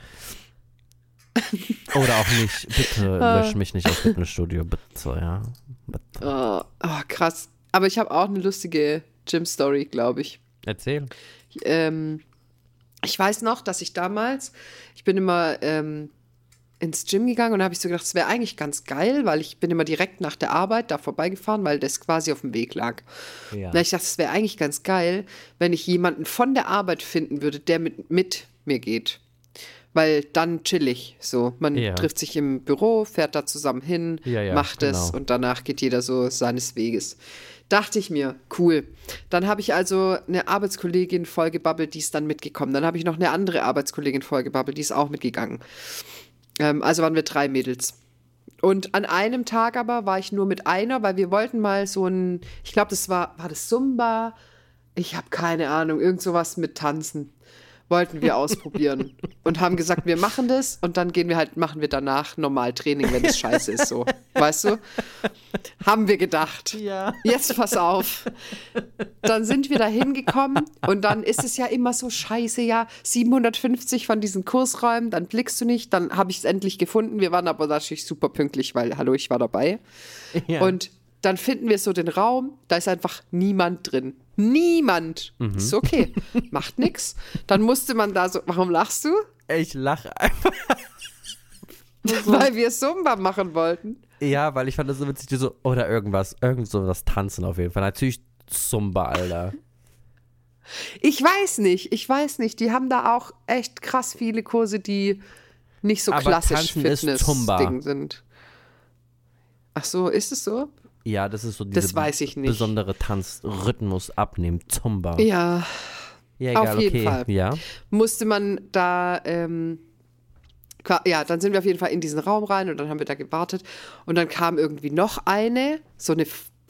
Oder auch nicht. Bitte lösch mich nicht aus Fitnessstudio, bitte, ja. Bitte. Oh, krass. Aber ich habe auch eine lustige Gym-Story, glaube ich. Erzähl. Ich weiß noch, dass ich bin immer ins Gym gegangen und da habe ich so gedacht, es wäre eigentlich ganz geil, weil ich bin immer direkt nach der Arbeit da vorbeigefahren, weil das quasi auf dem Weg lag. Ja. Und ich dachte, es wäre eigentlich ganz geil, wenn ich jemanden von der Arbeit finden würde, der mit mir geht. Weil dann chillig so. Man trifft sich im Büro, fährt da zusammen hin, macht es und danach geht jeder so seines Weges. Dachte ich mir, cool. Dann habe ich also eine Arbeitskollegin vollgebabbelt, die ist dann mitgekommen. Dann habe ich noch eine andere Arbeitskollegin vollgebabbelt, die ist auch mitgegangen. Also waren wir 3 Mädels. Und an einem Tag aber war ich nur mit einer, weil wir wollten mal so ich glaube, war das Zumba? Ich habe keine Ahnung, irgend sowas mit Tanzen. Wollten wir ausprobieren und haben gesagt, wir machen das und dann machen wir danach normal Training, wenn es scheiße ist, so. Weißt du? Haben wir gedacht. Ja. Jetzt pass auf. Dann sind wir da hingekommen und dann ist es ja immer so scheiße, 750 von diesen Kursräumen, dann blickst du nicht, dann habe ich es endlich gefunden. Wir waren aber natürlich super pünktlich, weil, hallo, ich war dabei. Ja. Und dann finden wir so den Raum, da ist einfach niemand drin. Niemand. Ist okay. Macht nix. Dann musste man da so, warum lachst du? Ich lache einfach. Weil wir Zumba machen wollten. Ja, weil ich fand das so witzig, oder irgend so das Tanzen auf jeden Fall. Natürlich Zumba, Alter. Ich weiß nicht. Die haben da auch echt krass viele Kurse, die nicht so klassisch Fitness-Ding sind. Ach so, ist es so? Ja, das ist so diese besondere Tanzrhythmus abnehmen, Zumba. Ja, egal, auf jeden Fall. Ja. Musste man da, dann sind wir auf jeden Fall in diesen Raum rein und dann haben wir da gewartet und dann kam irgendwie noch so eine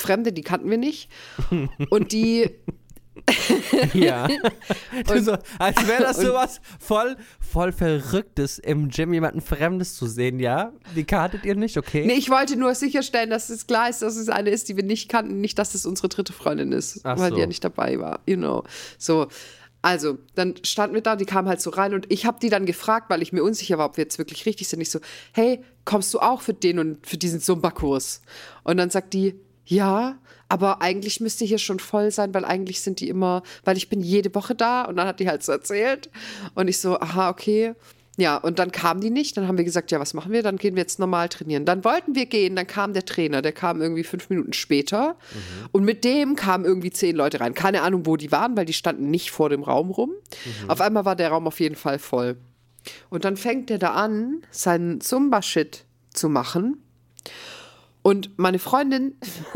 Fremde, die kannten wir nicht. Und die Ja. So, als wäre das sowas voll Verrücktes, im Gym jemanden Fremdes zu sehen, ja? Die kanntet ihr nicht, okay? Nee, ich wollte nur sicherstellen, dass es klar ist, dass es eine ist, die wir nicht kannten, nicht, dass es unsere dritte Freundin ist, Ach weil so. die ja nicht dabei war, So, also, dann standen wir da, die kam halt so rein und ich habe die dann gefragt, weil ich mir unsicher war, ob wir jetzt wirklich richtig sind. Ich so, hey, kommst du auch für den und für diesen Zumba-Kurs? Und dann sagt die, ja, aber eigentlich müsste hier schon voll sein, weil eigentlich sind die immer, weil ich bin jede Woche da und dann hat die halt so erzählt und ich so, aha, okay. Ja, und dann kamen die nicht, dann haben wir gesagt, ja, was machen wir? Dann gehen wir jetzt normal trainieren. Dann wollten wir gehen, dann kam der Trainer, der kam irgendwie 5 Minuten später und mit dem kamen irgendwie 10 Leute rein. Keine Ahnung, wo die waren, weil die standen nicht vor dem Raum rum. Auf einmal war der Raum auf jeden Fall voll. Und dann fängt der da an, seinen Zumba-Shit zu machen und meine Freundin...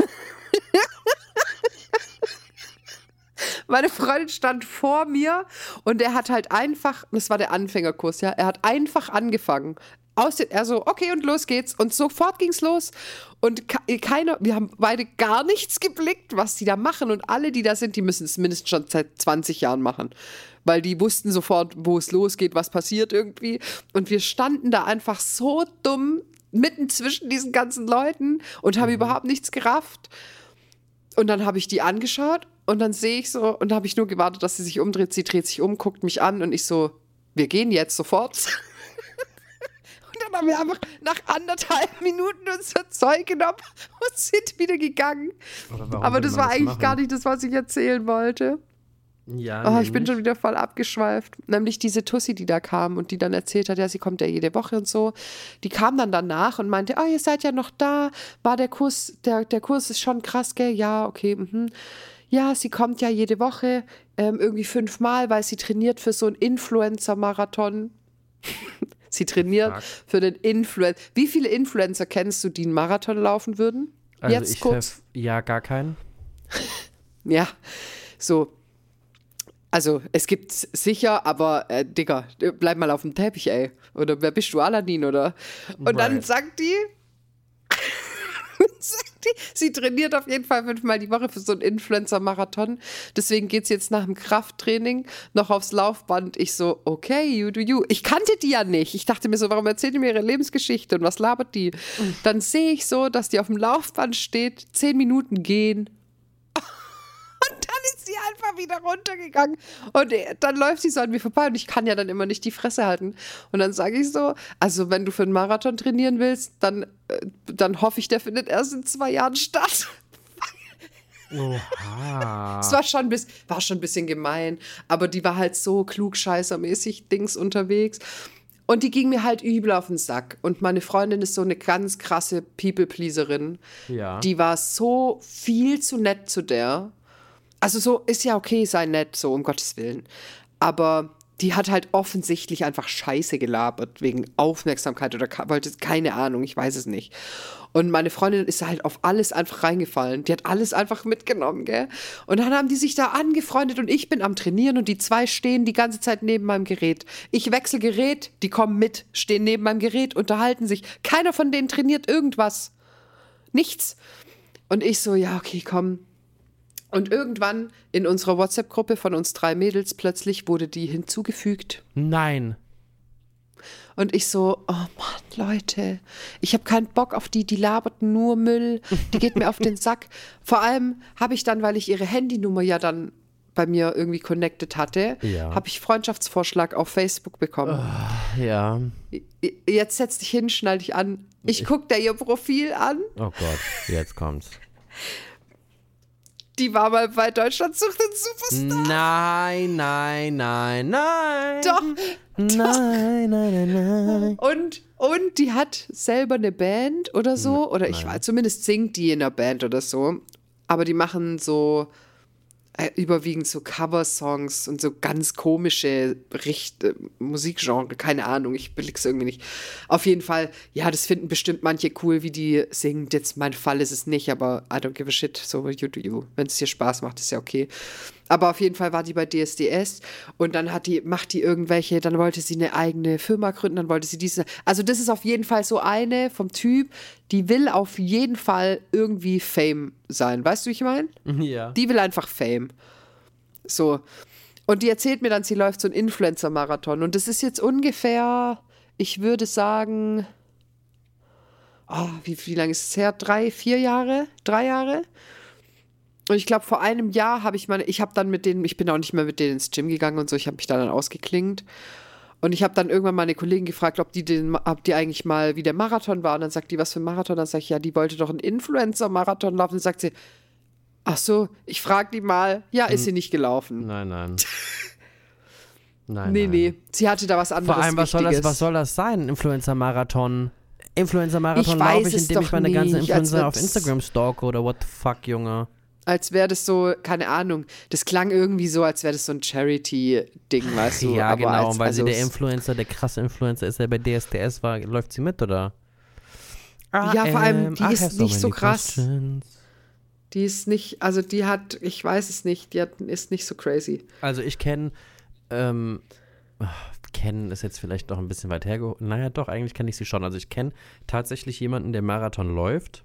Meine Freundin stand vor mir und er hat halt einfach, das war der Anfängerkurs, ja, er hat einfach angefangen. Er so, okay, und los geht's. Und sofort ging's los. Und wir haben beide gar nichts geblickt, was die da machen. Und alle, die da sind, die müssen es mindestens schon seit 20 Jahren machen. Weil die wussten sofort, wo es losgeht, was passiert irgendwie. Und wir standen da einfach so dumm mitten zwischen diesen ganzen Leuten und haben überhaupt nichts gerafft. Und dann habe ich die angeschaut und dann sehe ich so, und da habe ich nur gewartet, dass sie sich umdreht. Sie dreht sich um, guckt mich an und ich so, wir gehen jetzt sofort. Und dann haben wir einfach nach 1,5 Minuten unser Zeug genommen und sind wieder gegangen. Aber das war eigentlich gar nicht das, was ich erzählen wollte. Ja, Ich bin schon wieder voll abgeschweift. Nämlich diese Tussi, die da kam und die dann erzählt hat, ja, sie kommt ja jede Woche und so. Die kam dann danach und meinte, ihr seid ja noch da. War der Kurs, der Kurs ist schon krass, gell? Ja, okay, Ja, sie kommt ja jede Woche, irgendwie 5-mal, weil sie trainiert für so einen Influencer-Marathon. Sie trainiert für den Influencer. Wie viele Influencer kennst du, die einen Marathon laufen würden? Also Jetzt kurz. Ja, gar keinen. Ja, so. Also, es gibt sicher, aber, Digga, bleib mal auf dem Teppich, ey. Oder wer bist du, Aladdin, oder? Und dann sagt die, sie trainiert auf jeden Fall 5-mal die Woche für so einen Influencer-Marathon. Deswegen geht sie jetzt nach dem Krafttraining noch aufs Laufband. Ich so, okay, you do you. Ich kannte die ja nicht. Ich dachte mir so, warum erzählt die mir ihre Lebensgeschichte und was labert die? Dann sehe ich so, dass die auf dem Laufband steht, 10 Minuten gehen. Und dann ist sie einfach wieder runtergegangen. Und dann läuft sie so an mir vorbei und ich kann ja dann immer nicht die Fresse halten. Und dann sage ich so, also wenn du für einen Marathon trainieren willst, dann hoffe ich, der findet erst in 2 Jahren statt. Oha. Es war schon ein bisschen gemein, aber die war halt so klugscheißermäßig Dings unterwegs. Und die ging mir halt übel auf den Sack. Und meine Freundin ist so eine ganz krasse People-Pleaserin. Ja. Die war so viel zu nett zu der. Also so ist ja okay, sei nett, so um Gottes Willen. Aber die hat halt offensichtlich einfach Scheiße gelabert wegen Aufmerksamkeit oder wollte, keine Ahnung, ich weiß es nicht. Und meine Freundin ist halt auf alles einfach reingefallen. Die hat alles einfach mitgenommen, gell? Und dann haben die sich da angefreundet und ich bin am Trainieren und die 2 stehen die ganze Zeit neben meinem Gerät. Ich wechsle Gerät, die kommen mit, stehen neben meinem Gerät, unterhalten sich. Keiner von denen trainiert irgendwas. Nichts. Und ich so, ja, okay, komm. Und irgendwann in unserer WhatsApp-Gruppe von uns 3 Mädels plötzlich wurde die hinzugefügt. Nein. Und ich so, oh Mann, Leute, ich habe keinen Bock auf die labert nur Müll, die geht mir auf den Sack. Vor allem habe ich dann, weil ich ihre Handynummer ja dann bei mir irgendwie connected hatte, habe ich Freundschaftsvorschlag auf Facebook bekommen. Ja. Jetzt setz dich hin, schnall dich an. Ich gucke da ihr Profil an. Oh Gott, jetzt kommt's. Die war mal bei Deutschland sucht den Superstar. Nein. Doch. Nein. Und die hat selber eine Band oder so. Oder ich weiß, zumindest singt die in einer Band oder so. Aber die machen so überwiegend so Cover-Songs und so ganz komische Musikgenre, keine Ahnung, ich blick's irgendwie nicht. Auf jeden Fall, ja, das finden bestimmt manche cool, wie die singen. Jetzt mein Fall ist es nicht, aber I don't give a shit, so you do you. Wenn es dir Spaß macht, ist ja okay. Aber auf jeden Fall war die bei DSDS und dann macht die irgendwelche, dann wollte sie eine eigene Firma gründen, dann wollte sie also das ist auf jeden Fall so eine vom Typ, die will auf jeden Fall irgendwie Fame sein. Weißt du, wie ich meine? Ja. Die will einfach Fame. So. Und die erzählt mir dann, sie läuft so einen Influencer-Marathon und das ist jetzt ungefähr, ich würde sagen, wie lange ist es her? 3 Jahre? Und ich glaube, vor einem Jahr ich bin auch nicht mehr mit denen ins Gym gegangen und so, ich habe mich da dann ausgeklingt. Und ich habe dann irgendwann meine Kollegen gefragt, ob die eigentlich mal wie der Marathon war. Und dann sagt die, was für ein Marathon? Dann sage ich, ja, die wollte doch einen Influencer-Marathon laufen. Und dann sagt sie, ach so, ich frage die mal, ja, ist sie nicht gelaufen. Nein. Nee. Sie hatte da was anderes. Vor allem, was soll das sein? Influencer-Marathon laufe ich, indem ich meine ganzen Influencer auf Instagram stalke oder what the fuck, Junge. Als wäre das so, keine Ahnung, das klang irgendwie so, als wäre das so ein Charity-Ding, weißt du. Ja, aber genau, weil sie der krasse Influencer ist, der bei DSDS war, läuft sie mit, oder? Ja, vor allem, die ist nicht so krass. Die ist nicht, also die hat, ich weiß es nicht, ist nicht so crazy. Also ich kennen ist jetzt vielleicht noch ein bisschen weit hergeholt. Naja, doch, eigentlich kenne ich sie schon. Also ich kenne tatsächlich jemanden, der Marathon läuft.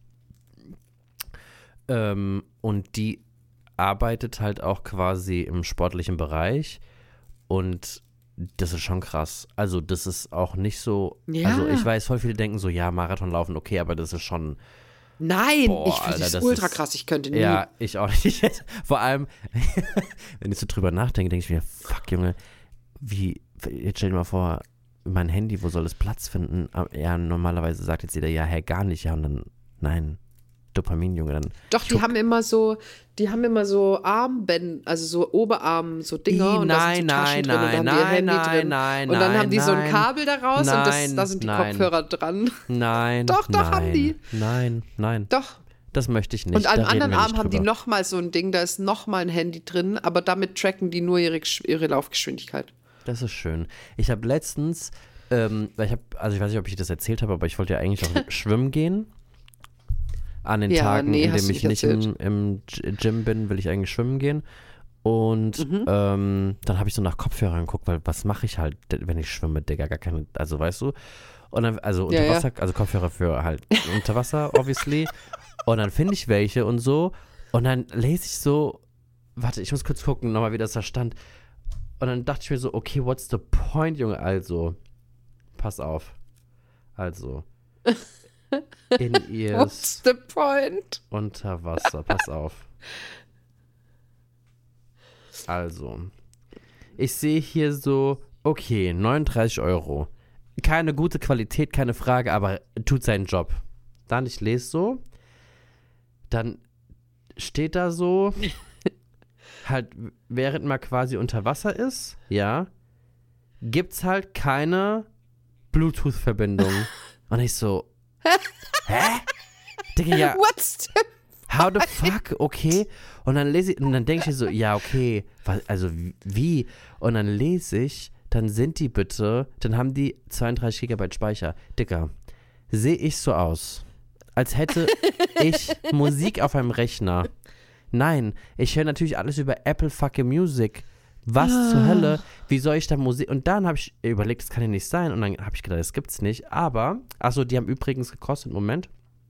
Und die arbeitet halt auch quasi im sportlichen Bereich. Und das ist schon krass. Also das ist auch nicht so, also ich weiß, voll viele denken so, ja, Marathon laufen, okay, aber das ist schon... Nein, ich finde das ultra krass, ich könnte nie. Ja, ich auch nicht. Vor allem, wenn ich so drüber nachdenke, denke ich mir, fuck, Junge, jetzt stell dir mal vor, mein Handy, wo soll es Platz finden? Ja, normalerweise sagt jetzt jeder, ja, gar nicht, ja, und dann, nein, Dopamin, Junge, dann. Doch, die haben immer so Armbänder, also so Oberarm, so Dinger und da sind so Taschen drin und dann haben die ihr Handy drin. Und dann haben die so ein Kabel daraus und da sind die Kopfhörer dran. Nein. Doch, haben die. Nein. Doch. Das möchte ich nicht. Und am anderen Arm haben die nochmal so ein Ding, da ist nochmal ein Handy drin, aber damit tracken die nur ihre Laufgeschwindigkeit. Das ist schön. Ich habe letztens, ich weiß nicht, ob ich das erzählt habe, aber ich wollte ja eigentlich auch schwimmen gehen. An den Tagen, in denen ich nicht im Gym bin, will ich eigentlich schwimmen gehen. Und dann habe ich so nach Kopfhörern geguckt, weil was mache ich halt, wenn ich schwimme, Digga, gar keine, also weißt du. Und dann, also unter Wasser, also Kopfhörer für halt unter Wasser, obviously. Und dann finde ich welche und so. Und dann lese ich so, warte, ich muss kurz gucken, nochmal, wie das da stand. Und dann dachte ich mir so, okay, what's the point, Junge? Also, pass auf. Also, In-Ears. What's the point? Unter Wasser, pass auf. Also, ich sehe hier so, okay, 39 €. Keine gute Qualität, keine Frage, aber tut seinen Job. Dann, ich lese so, dann steht da so, halt, während man quasi unter Wasser ist, ja, gibt's halt keine Bluetooth-Verbindung. Und ich so, hä? Digga, ja. What's the How the fuck? Okay. Und dann denke ich mir so, ja, okay, also wie? Und dann lese ich, dann haben die 32 GB Speicher. Digga, sehe ich so aus, als hätte ich Musik auf einem Rechner. Nein, ich höre natürlich alles über Apple fucking Music. Was zur Hölle? Wie soll ich da Musik? Und dann habe ich überlegt, das kann ja nicht sein. Und dann habe ich gedacht, das gibt's nicht. Aber, achso, die haben übrigens gekostet, Moment.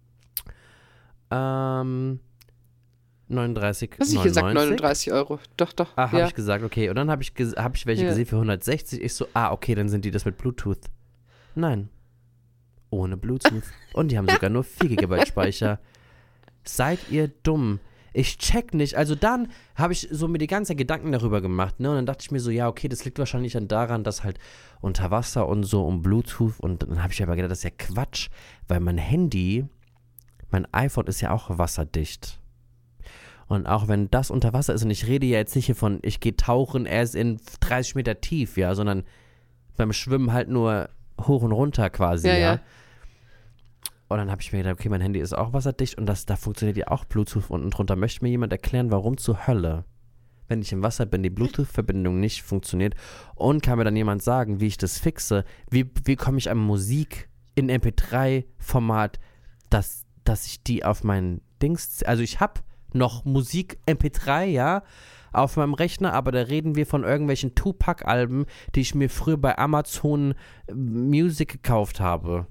39,99. Hast du gesagt 39 €? Doch. Ah, habe ich gesagt, okay. Und dann habe ich welche gesehen für 160. Ich so, okay, dann sind die das mit Bluetooth. Nein. Ohne Bluetooth. Und die haben sogar nur 4 GB Speicher. Seid ihr dumm? Ich check nicht. Also dann habe ich so mir die ganze Zeit Gedanken darüber gemacht, ne? Und dann dachte ich mir so, ja, okay, das liegt wahrscheinlich dann daran, dass halt unter Wasser und so und Bluetooth. Und dann habe ich aber gedacht, das ist ja Quatsch, weil mein iPhone ist ja auch wasserdicht. Und auch wenn das unter Wasser ist, und ich rede ja jetzt nicht hier von, ich gehe tauchen, er ist in 30 Meter tief, ja, sondern beim Schwimmen halt nur hoch und runter quasi, ja. Und dann habe ich mir gedacht, okay, mein Handy ist auch wasserdicht und da funktioniert ja auch Bluetooth unten drunter. Möchte mir jemand erklären, warum zur Hölle, wenn ich im Wasser bin, die Bluetooth-Verbindung nicht funktioniert? Und kann mir dann jemand sagen, wie ich das fixe? Wie komme ich an Musik in MP3-Format, dass ich die auf mein Dings, also ich habe noch Musik MP3, ja, auf meinem Rechner, aber da reden wir von irgendwelchen Tupac-Alben, die ich mir früher bei Amazon Music gekauft habe.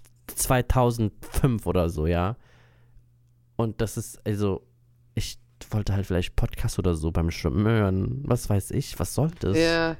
2005 oder so, ja. Und das ist, also, ich wollte halt vielleicht Podcast oder so beim Schwimmen hören. Was weiß ich, was soll das? Ja.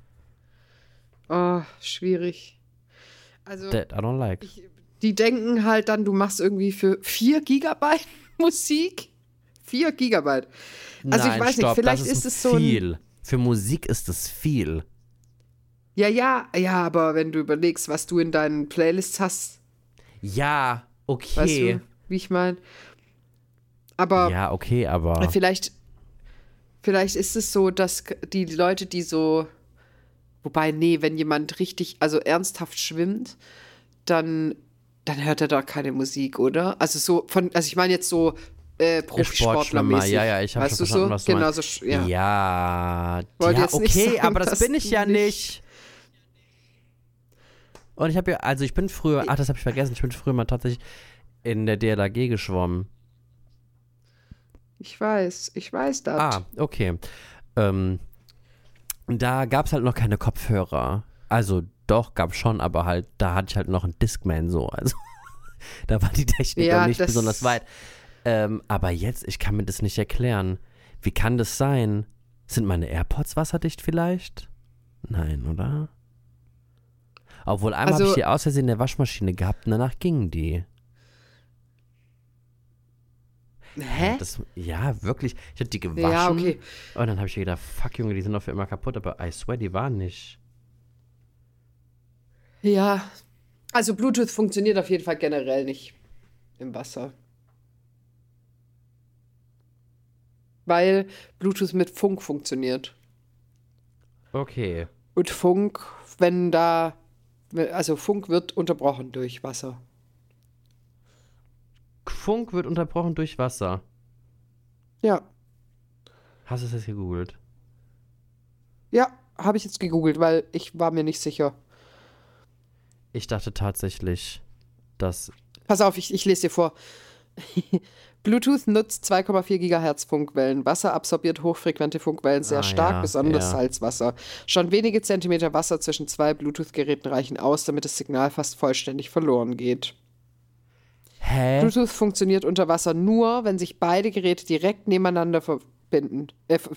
Oh, schwierig. Also, That I don't like. die denken halt dann, du machst irgendwie für 4 Gigabyte Musik. 4 Gigabyte. Also Nein, ich weiß stopp, nicht, vielleicht das ist es so viel. Für Musik ist es viel. Ja, aber wenn du überlegst, was du in deinen Playlists hast, Ja, okay. weißt du, wie ich meine? Aber Ja, okay, aber vielleicht ist es so, dass die Leute, die so, wobei, nee, wenn jemand richtig, also ernsthaft schwimmt, dann hört er da keine Musik, oder? Also so also ich meine jetzt so Profisportlermäßig. Ja, ich habe weißt schon du verstanden, so? was du Genau meinst. so, ja. Ja, Jetzt nicht okay, sagen, aber das dass bin ich ja du nicht. Und ich habe ja, also ich bin früher, das habe ich vergessen, ich bin früher mal tatsächlich in der DLRG geschwommen. Ich weiß das. Ah, okay. Da gab es halt noch keine Kopfhörer. Also doch, gab schon, aber halt, da hatte ich halt noch einen Discman so. Also da war die Technik noch nicht besonders weit. Aber jetzt, ich kann mir das nicht erklären. Wie kann das sein? Sind meine AirPods wasserdicht vielleicht? Nein, oder? Obwohl, einmal habe ich die aus Versehen in der Waschmaschine gehabt und danach gingen die. Hä? Ja, wirklich. Ich hatte die gewaschen. Ja, okay. Und dann habe ich gedacht, fuck Junge, die sind doch für immer kaputt. Aber I swear, die waren nicht. Ja, also Bluetooth funktioniert auf jeden Fall generell nicht im Wasser. Weil Bluetooth mit Funk funktioniert. Okay. Und Funk, also Funk wird unterbrochen durch Wasser. Funk wird unterbrochen durch Wasser. Ja. Hast du das jetzt gegoogelt? Ja, habe ich jetzt gegoogelt, weil ich war mir nicht sicher. Ich dachte tatsächlich, dass... Pass auf, ich lese dir vor. Bluetooth nutzt 2,4 Gigahertz Funkwellen. Wasser absorbiert hochfrequente Funkwellen sehr stark, ja, besonders ja. Salzwasser. Schon wenige Zentimeter Wasser zwischen 2 Bluetooth-Geräten reichen aus, damit das Signal fast vollständig verloren geht. Hä? Bluetooth funktioniert unter Wasser nur, wenn sich beide Geräte direkt nebeneinander befinden.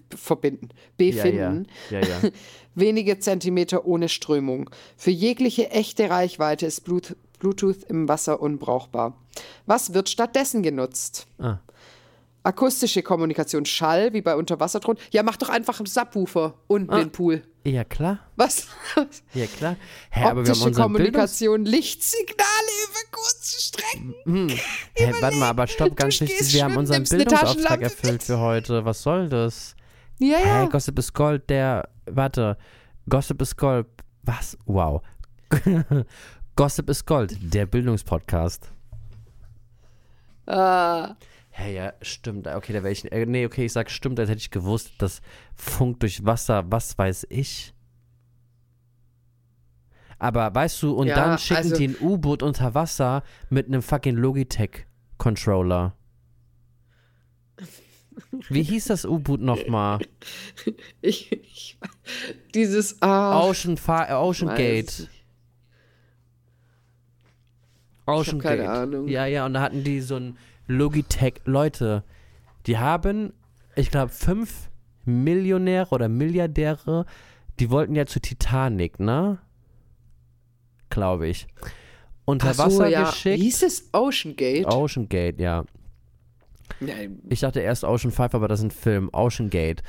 Ja. Wenige Zentimeter ohne Strömung. Für jegliche echte Reichweite ist Bluetooth im Wasser unbrauchbar. Was wird stattdessen genutzt? Akustische Kommunikation, Schall, wie bei Unterwasserdrohnen. Ja, mach doch einfach einen Subwoofer unten den Pool. Ja, klar. Was? Ja, klar. Hä, aber wir haben Optische unseren Kommunikation, Lichtsignale über kurze Strecken. Hä, warte mal, aber stopp, ganz Du wichtig. gehst Wir haben schwimmen, unseren nimmst eine Bildungsauftrag Taschenlampe erfüllt mit. für heute. Was soll das? Ja. Hä, Gossip ist Gold, Gossip ist Gold. Was? Wow. Gossip ist Gold, der Bildungspodcast. Hey, ja, stimmt. Okay, da wäre ich. Nee, okay, ich sag stimmt, als hätte ich gewusst, dass Funk durch Wasser, was weiß ich. Aber weißt du, und Ja, dann schicken also- die ein U-Boot unter Wasser mit einem fucking Logitech-Controller. Wie hieß das U-Boot nochmal? Dieses Ocean weiß Gate. nicht. Ocean Ich hab keine Gate. Ahnung. Ja, und da hatten die so ein Logitech. Leute, die haben, ich glaube, 5 Millionäre oder Milliardäre, die wollten ja zu Titanic, ne? Glaube ich. Unter Ach so, Wasser ja. geschickt. Hieß es Ocean Gate? Ocean Gate, ja. Nein. Ich dachte erst Ocean 5, aber das ist ein Film. Ocean Gate.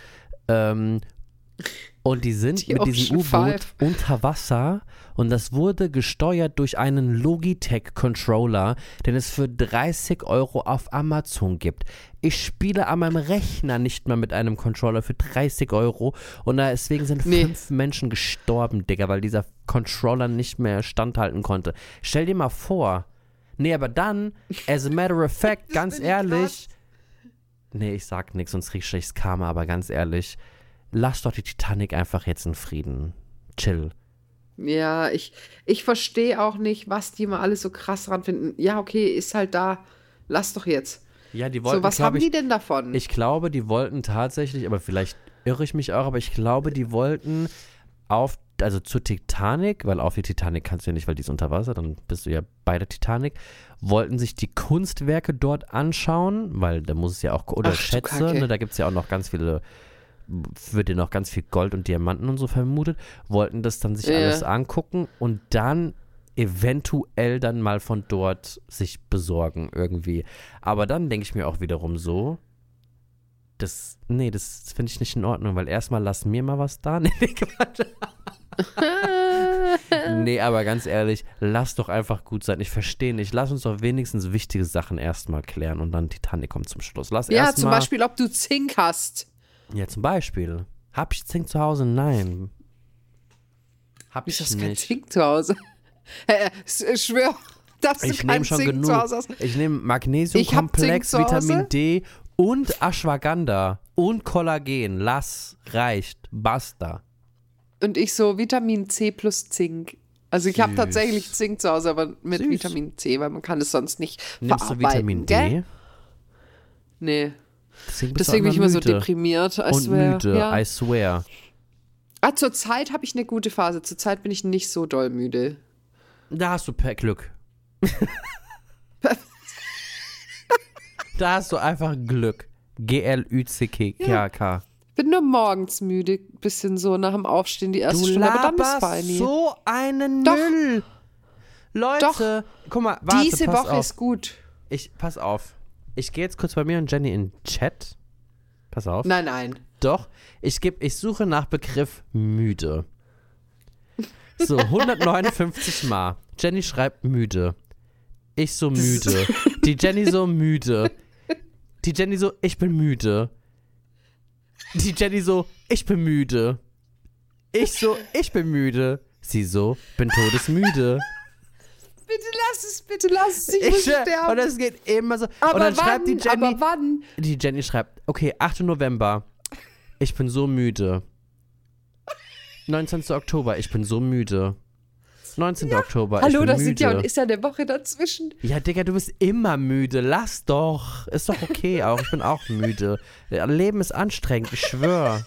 Und die sind Die mit diesem Ocean U-Boot 5. unter Wasser und das wurde gesteuert durch einen Logitech-Controller, den es für 30 Euro auf Amazon gibt. Ich spiele an meinem Rechner nicht mal mit einem Controller für 30 Euro und deswegen sind 5 Menschen gestorben, Digga, weil dieser Controller nicht mehr standhalten konnte. Stell dir mal vor. Nee, aber dann, as a matter of fact, ganz ehrlich. Nee, ich sag nichts, sonst krieg ich schlechtes Karma, aber ganz ehrlich, lass doch die Titanic einfach jetzt in Frieden. Chill. Ja, ich verstehe auch nicht, was die immer alles so krass dran finden. Ja, okay, ist halt da. Lass doch jetzt. Ja, die wollten, So, was haben die denn davon? Ich glaube, die wollten tatsächlich, aber vielleicht irre ich mich auch, aber ich glaube, die wollten also zur Titanic, weil auf die Titanic kannst du ja nicht, weil die ist unter Wasser, dann bist du ja bei der Titanic, wollten sich die Kunstwerke dort anschauen, weil da muss es ja auch, oder Ach, du Schätze, Kacke. ne, da gibt es ja auch noch ganz viele, wird ja noch ganz viel Gold und Diamanten und so vermutet, wollten das dann sich Ja. alles angucken und dann eventuell dann mal von dort sich besorgen irgendwie. Aber dann denke ich mir auch wiederum so, das finde ich nicht in Ordnung, weil erstmal lass mir mal was da. Nee, Quatsch. Nee, aber ganz ehrlich, lass doch einfach gut sein. Ich verstehe nicht. Lass uns doch wenigstens wichtige Sachen erstmal klären und dann Titanic kommt zum Schluss. Lass Ja, erst zum mal, Beispiel, ob du Zink hast. Ja, zum Beispiel. Hab ich Zink zu Hause? Nein. Hab Wieso ich hast du kein nicht. Zink zu Hause? Ich schwöre, dass du Ich kein nehme schon Zink genug. zu Hause hast. Ich nehme Ich hab Magnesiumkomplex, Zink zu Hause. Vitamin D und Ashwagandha und Kollagen. Lass, reicht, basta. Und ich so Vitamin C plus Zink. Also ich habe Süß. tatsächlich Zink zu Hause, aber mit Süß. Vitamin C, weil man kann es sonst nicht Nimmst du verarbeiten, Vitamin gell? D? Nee. Deswegen, bist du Deswegen bin auch ich immer so müde. deprimiert. I Und swear. müde, Ja. I swear. Zurzeit habe ich eine gute Phase. Zurzeit bin ich nicht so doll müde. Da hast du Glück. Da hast du einfach Glück. Glück. Bin nur morgens müde, bisschen so nach dem Aufstehen die erste Du Stunde, aber dann ist laberst fein. so einen Doch. Müll. Leute, guck mal, warte, Diese pass Woche auf. ist gut. Pass auf. Ich gehe jetzt kurz bei mir und Jenny in den Chat. Pass auf. Nein. Doch, ich suche nach Begriff müde. So, 159 Mal. Jenny schreibt müde. Ich so müde. Die Jenny so müde. Die Jenny so, ich bin müde. Die Jenny so, ich bin müde. Ich so, ich bin müde. Sie so, bin todesmüde. Bitte lass es, ich muss schwör, sterben. und es geht immer so. Aber und dann wann? schreibt die Jenny, Aber wann? die Jenny schreibt, okay, 8. November, ich bin so müde. 19. Oktober, ich bin so müde. 19. Oktober, ich Hallo, bin das müde. ist ja eine Woche dazwischen. Ja, Digga, du bist immer müde. Lass doch. Ist doch okay auch. Ich bin auch müde. Leben ist anstrengend, ich schwör.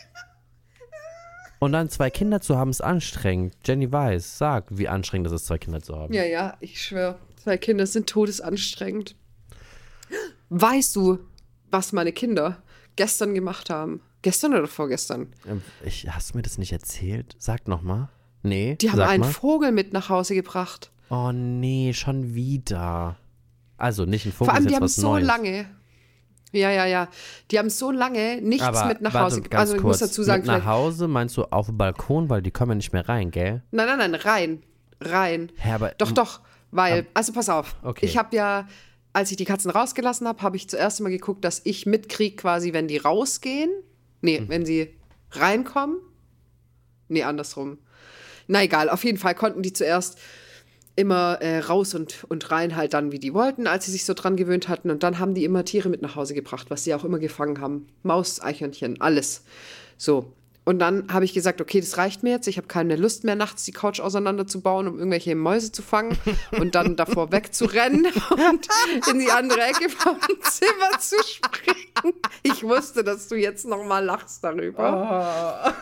Und dann 2 Kinder zu haben, ist anstrengend. Jenny weiß, sag, wie anstrengend es ist, 2 Kinder zu haben. Ja, ich schwöre. 2 Kinder sind todesanstrengend. Weißt du, was meine Kinder gestern gemacht haben? Gestern oder vorgestern? Hast du mir das nicht erzählt? Sag nochmal. Nee, Die haben sag einen mal. Vogel mit nach Hause gebracht. Oh nee, schon wieder. Also nicht ein Vogel, Vor allem, ist die jetzt haben was so Neues. lange. Ja. Die haben so lange nichts Aber mit nach warte, Hause ganz gebracht. Also ich kurz. muss dazu sagen, mit nach vielleicht. Hause meinst du auf dem Balkon, weil die kommen ja nicht mehr rein, gell? Nein, rein. Hä, aber Doch, weil, also pass auf. Okay. Ich habe ja, als ich die Katzen rausgelassen habe, habe ich zuerst mal geguckt, dass ich mitkriege quasi, wenn die rausgehen. Nee, wenn sie reinkommen. Nee, andersrum. Na egal, auf jeden Fall konnten die zuerst immer raus und rein halt dann, wie die wollten, als sie sich so dran gewöhnt hatten. Und dann haben die immer Tiere mit nach Hause gebracht, was sie auch immer gefangen haben. Maus, Eichhörnchen, alles. So. Und dann habe ich gesagt, okay, das reicht mir jetzt. Ich habe keine Lust mehr, nachts die Couch auseinanderzubauen, um irgendwelche Mäuse zu fangen und dann davor wegzurennen und in die andere Ecke vom Zimmer zu springen. Ich wusste, dass du jetzt noch mal lachst darüber.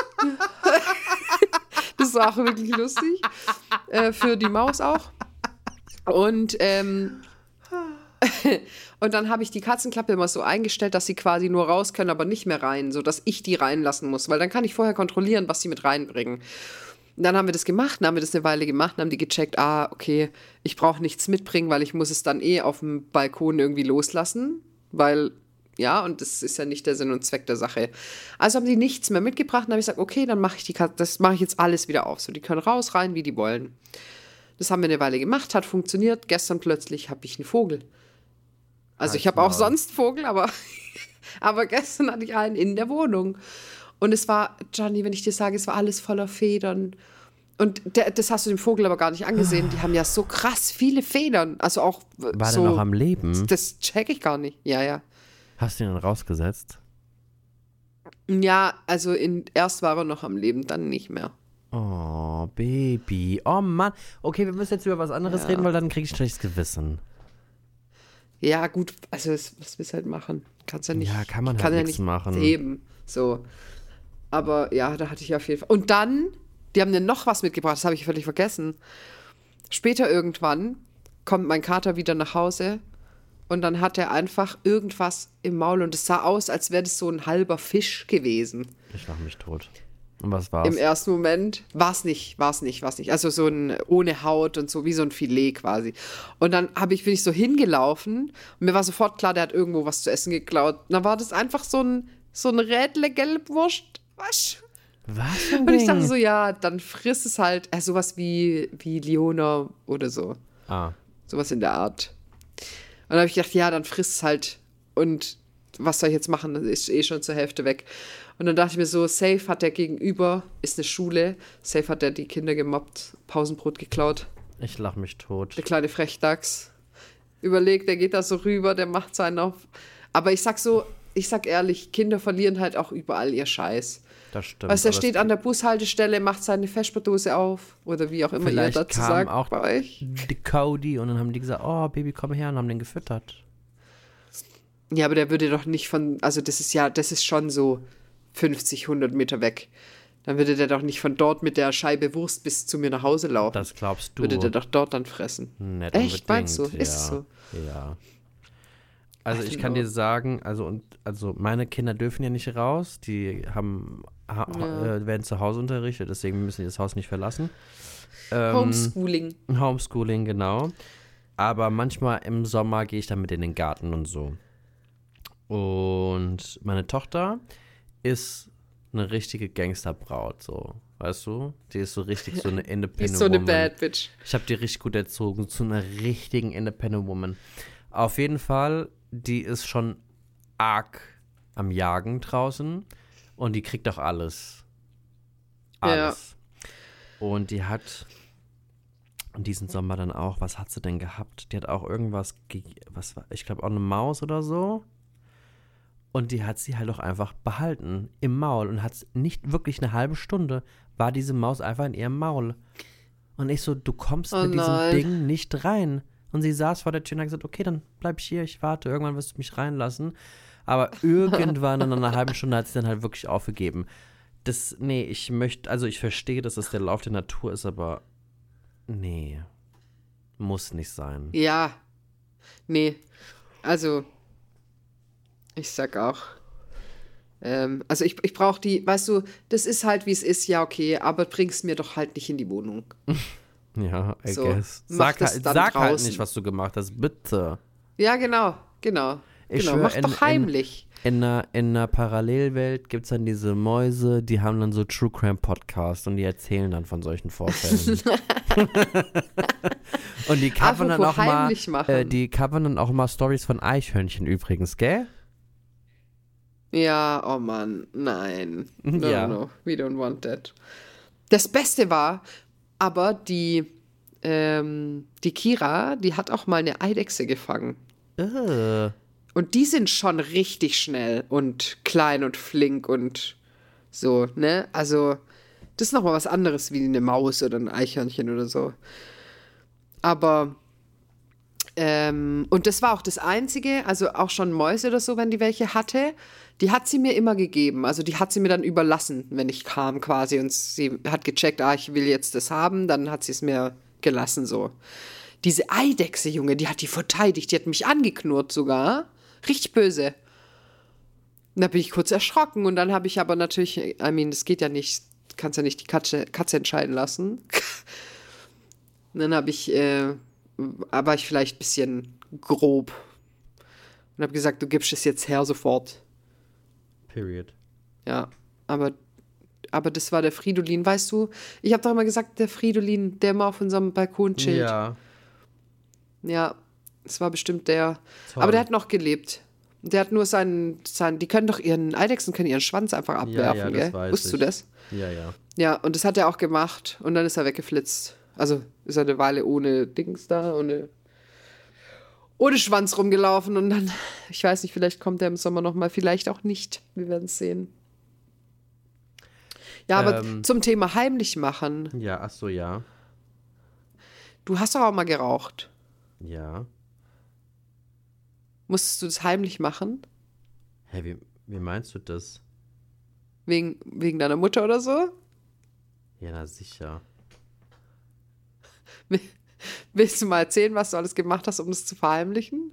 Das war auch wirklich lustig. Für die Maus auch. Und dann habe ich die Katzenklappe immer so eingestellt, dass sie quasi nur raus können, aber nicht mehr rein, sodass ich die reinlassen muss, weil dann kann ich vorher kontrollieren, was sie mit reinbringen. Und dann haben wir das gemacht, dann haben wir das eine Weile gemacht, dann haben die gecheckt, okay, ich brauche nichts mitbringen, weil ich muss es dann auf dem Balkon irgendwie loslassen, weil, ja, und das ist ja nicht der Sinn und Zweck der Sache. Also haben die nichts mehr mitgebracht und dann habe ich gesagt, okay, dann mache ich das mache ich jetzt alles wieder auf, so die können raus, rein, wie die wollen. Das haben wir eine Weile gemacht, hat funktioniert, gestern plötzlich habe ich einen Vogel. Also ich habe auch sonst Vogel, aber gestern hatte ich einen in der Wohnung. Und es war, Gianni, wenn ich dir sage, es war alles voller Federn. Und das hast du dem Vogel aber gar nicht angesehen. Die haben ja so krass viele Federn. Also auch war so, der noch am Leben? Das check ich gar nicht. Ja. Hast du ihn dann rausgesetzt? Ja, also erst war er noch am Leben, dann nicht mehr. Oh, Baby. Oh Mann. Okay, wir müssen jetzt über was anderes reden, weil dann kriege ich schlechtes Gewissen. Ja, gut, also was willst du halt machen? Kannst ja nicht. Ja, kann man ich halt ja nichts nicht machen. Eben, so. Aber ja, da hatte ich auf jeden Fall. Und dann, die haben mir noch was mitgebracht, das habe ich völlig vergessen. Später irgendwann kommt mein Kater wieder nach Hause und dann hat er einfach irgendwas im Maul und es sah aus, als wäre das so ein halber Fisch gewesen. Ich lach mich tot. Und was war's? Im ersten Moment war es nicht. Also so ein ohne Haut und so, wie so ein Filet quasi. Und dann bin ich so hingelaufen und mir war sofort klar, der hat irgendwo was zu essen geklaut. Und dann war das einfach so ein Rädle Gelbwurst. Was? Was für ein Und ich Ding? dachte so, ja, dann friss es halt, sowas wie Leona oder so. Ah, Sowas in der Art. Und dann habe ich gedacht, ja, dann friss es halt. Und was soll ich jetzt machen? Das ist eh schon zur Hälfte weg. Und dann dachte ich mir so, safe hat der gegenüber, ist eine Schule, safe hat der die Kinder gemobbt, Pausenbrot geklaut. ich lach mich tot. Der kleine Frechdachs. Überlegt, der geht da so rüber, der macht seinen auf. Aber ich sag ehrlich, Kinder verlieren halt auch überall ihr Scheiß. Das stimmt. Weißt du, der aber steht an der Bushaltestelle, macht seine Vesperdose auf oder wie auch immer ihr vielleicht dazu kam sagt auch bei euch. die Cody und dann haben die gesagt, oh, Baby, komm her und haben den gefüttert. Ja, aber der würde doch nicht also das ist schon so 50, 100 Meter weg. Dann würde der doch nicht von dort mit der Scheibe Wurst bis zu mir nach Hause laufen. Das glaubst du. Würde der doch dort dann fressen. Nicht Echt, meinst du? unbedingt, Ist es so? Ja. Also Ach, ich kann dir sagen, also meine Kinder dürfen ja nicht raus, die werden zu Hause unterrichtet, deswegen müssen die das Haus nicht verlassen. Homeschooling. Homeschooling, genau. Aber manchmal im Sommer gehe ich dann mit in den Garten und so. Und meine Tochter ist eine richtige Gangsterbraut, so, weißt du? Die ist so richtig so eine Independent Ist so eine Woman. Bad Bitch. Ich habe die richtig gut erzogen zu einer richtigen Independent Woman. Auf jeden Fall, die ist schon arg am Jagen draußen und die kriegt auch alles. Alles. Und die hat diesen Sommer dann auch, was hat sie denn gehabt? Die hat auch irgendwas, ich glaube auch eine Maus oder so. Und die hat sie halt auch einfach behalten im Maul und hat nicht wirklich eine halbe Stunde, war diese Maus einfach in ihrem Maul. Und ich so, du kommst mit diesem Ding nicht rein. Und sie saß vor der Tür und hat gesagt, okay, dann bleib ich hier, ich warte, irgendwann wirst du mich reinlassen. Aber irgendwann in einer halben Stunde hat sie dann halt wirklich aufgegeben. Ich verstehe, dass das der Lauf der Natur ist, aber nee, muss nicht sein. Ja. Nee. Also, ich sag auch. Also ich brauche die, weißt du, das ist halt, wie es ist, ja, okay, aber bring's mir doch halt nicht in die Wohnung. Ja, I So, guess. mach Sag, das halt, dann sag halt draußen. nicht, was du gemacht hast, bitte. Ja, genau. Ich schwör, Mach doch heimlich. In einer Parallelwelt gibt es dann diese Mäuse, die haben dann so True Crime Podcasts und die erzählen dann von solchen Vorfällen. Und die covern dann Apropos auch mal, heimlich machen. die covern dann auch mal Stories von Eichhörnchen übrigens, gell? Ja, oh Mann, nein. No, Ja. no, we don't want that. Das Beste war, aber die Kira, die hat auch mal eine Eidechse gefangen. Und die sind schon richtig schnell und klein und flink und so, ne? Also, das ist nochmal was anderes wie eine Maus oder ein Eichhörnchen oder so. Aber, und das war auch das Einzige, also auch schon Mäuse oder so, wenn die welche hatte, die hat sie mir immer gegeben. Also die hat sie mir dann überlassen, wenn ich kam quasi. Und sie hat gecheckt, ich will jetzt das haben, dann hat sie es mir gelassen so. Diese Eidechse, Junge, die hat die verteidigt, die hat mich angeknurrt sogar. Richtig böse. Und da bin ich kurz erschrocken und dann habe ich aber natürlich, das geht ja nicht, du kannst ja nicht die Katze entscheiden lassen. Und dann war ich vielleicht ein bisschen grob und habe gesagt, du gibst es jetzt her sofort. Period. Ja, aber das war der Fridolin, weißt du? Ich habe doch immer gesagt, der Fridolin, der immer auf unserem Balkon chillt. Ja. Ja, es war bestimmt der. Toll. Aber der hat noch gelebt. Der hat nur die können doch Eidechsen können ihren Schwanz einfach abwerfen, ja, das gell? weiß Wusstest du ich. das? Ja. Ja, und das hat er auch gemacht und dann ist er weggeflitzt. Also ist er eine Weile ohne Dings da, ohne Schwanz rumgelaufen und dann, ich weiß nicht, vielleicht kommt er im Sommer nochmal, vielleicht auch nicht. Wir werden es sehen. Ja, aber zum Thema heimlich machen. Ja, ach so, ja. Du hast doch auch mal geraucht. Ja. Musstest du das heimlich machen? Hä, wie meinst du das? Wegen deiner Mutter oder so? Ja, na sicher. Willst du mal erzählen, was du alles gemacht hast, um das zu verheimlichen?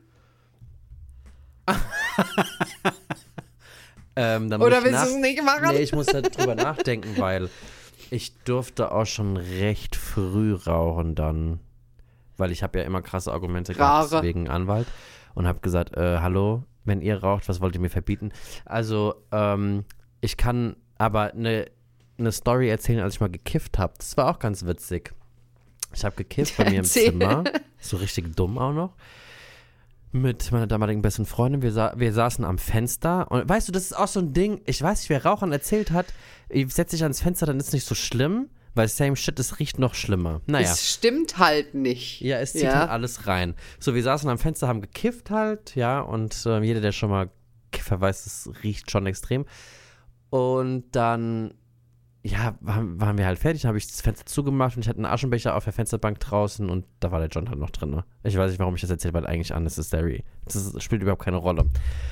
Oder willst du es nicht machen? Nee, ich muss da drüber nachdenken, weil ich durfte auch schon recht früh rauchen dann. Weil ich habe ja immer krasse Argumente gehabt wegen Anwalt. Und habe gesagt, hallo, wenn ihr raucht, was wollt ihr mir verbieten? Also, ich kann aber eine Story erzählen, als ich mal gekifft habe. Das war auch ganz witzig. Ich habe gekifft bei mir im Zimmer. So richtig dumm auch noch. Mit meiner damaligen besten Freundin. Wir saßen am Fenster. Und weißt du, das ist auch so ein Ding. Ich weiß nicht, wer Rauchern erzählt hat. Ich setze dich ans Fenster, dann ist es nicht so schlimm. Weil same shit, es riecht noch schlimmer. Naja. Es stimmt halt nicht. Ja, es zieht halt alles rein. So, wir saßen am Fenster, haben gekifft halt, ja. Und jeder, der schon mal Kiffer weiß, es riecht schon extrem. Und dann, ja, waren wir halt fertig. Dann habe ich das Fenster zugemacht und ich hatte einen Aschenbecher auf der Fensterbank draußen und da war der John halt noch drin. Ne? Ich weiß nicht, warum ich das erzähle, weil eigentlich unnecessary. Das spielt überhaupt keine Rolle.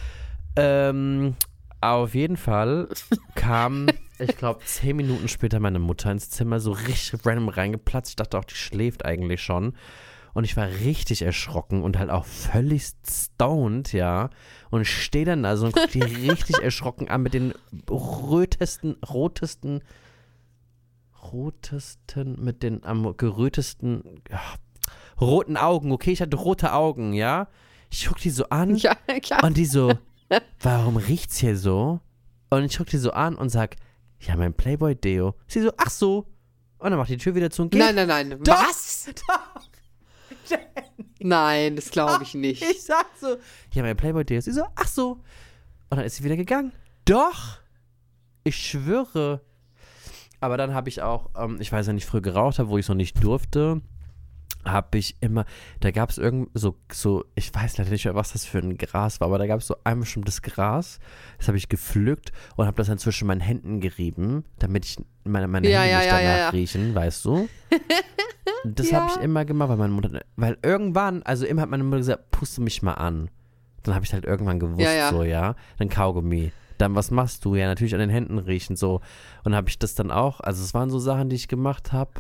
Auf jeden Fall kam, ich glaube, 10 Minuten später meine Mutter ins Zimmer, so richtig random reingeplatzt. Ich dachte auch, die schläft eigentlich schon. Und ich war richtig erschrocken und halt auch völlig stoned, ja. Und ich stehe dann da so und gucke die richtig erschrocken an mit den rotesten, mit den am gerötesten, roten Augen. Okay, ich hatte rote Augen, ja. Ich gucke die so an und die so, warum riecht's hier so? Und ich gucke die so an und sag, ja, mein Playboy-Deo. Sie so, ach so. Und dann macht die Tür wieder zu und geht. Nein. Doch, Was? Doch. Nein, das glaube ich nicht. Ich sag so, ja, mein Playboy-Deo. Sie so, ach so. Und dann ist sie wieder gegangen. Doch. Ich schwöre. Aber dann habe ich auch, ich weiß ja nicht, früher geraucht habe, wo ich es noch nicht durfte, habe ich immer, da gab es so, ich weiß leider nicht mehr, was das für ein Gras war, aber da gab es so ein bestimmtes Gras, das habe ich gepflückt und habe das dann zwischen meinen Händen gerieben, damit ich meine Hände nicht danach riechen, weißt du? Das habe ich immer gemacht, weil irgendwann, also immer hat meine Mutter gesagt, puste mich mal an. Dann habe ich halt irgendwann gewusst, dann Kaugummi. Dann, was machst du? Ja, natürlich an den Händen riechen, so. Und habe ich das dann auch, also es waren so Sachen, die ich gemacht habe.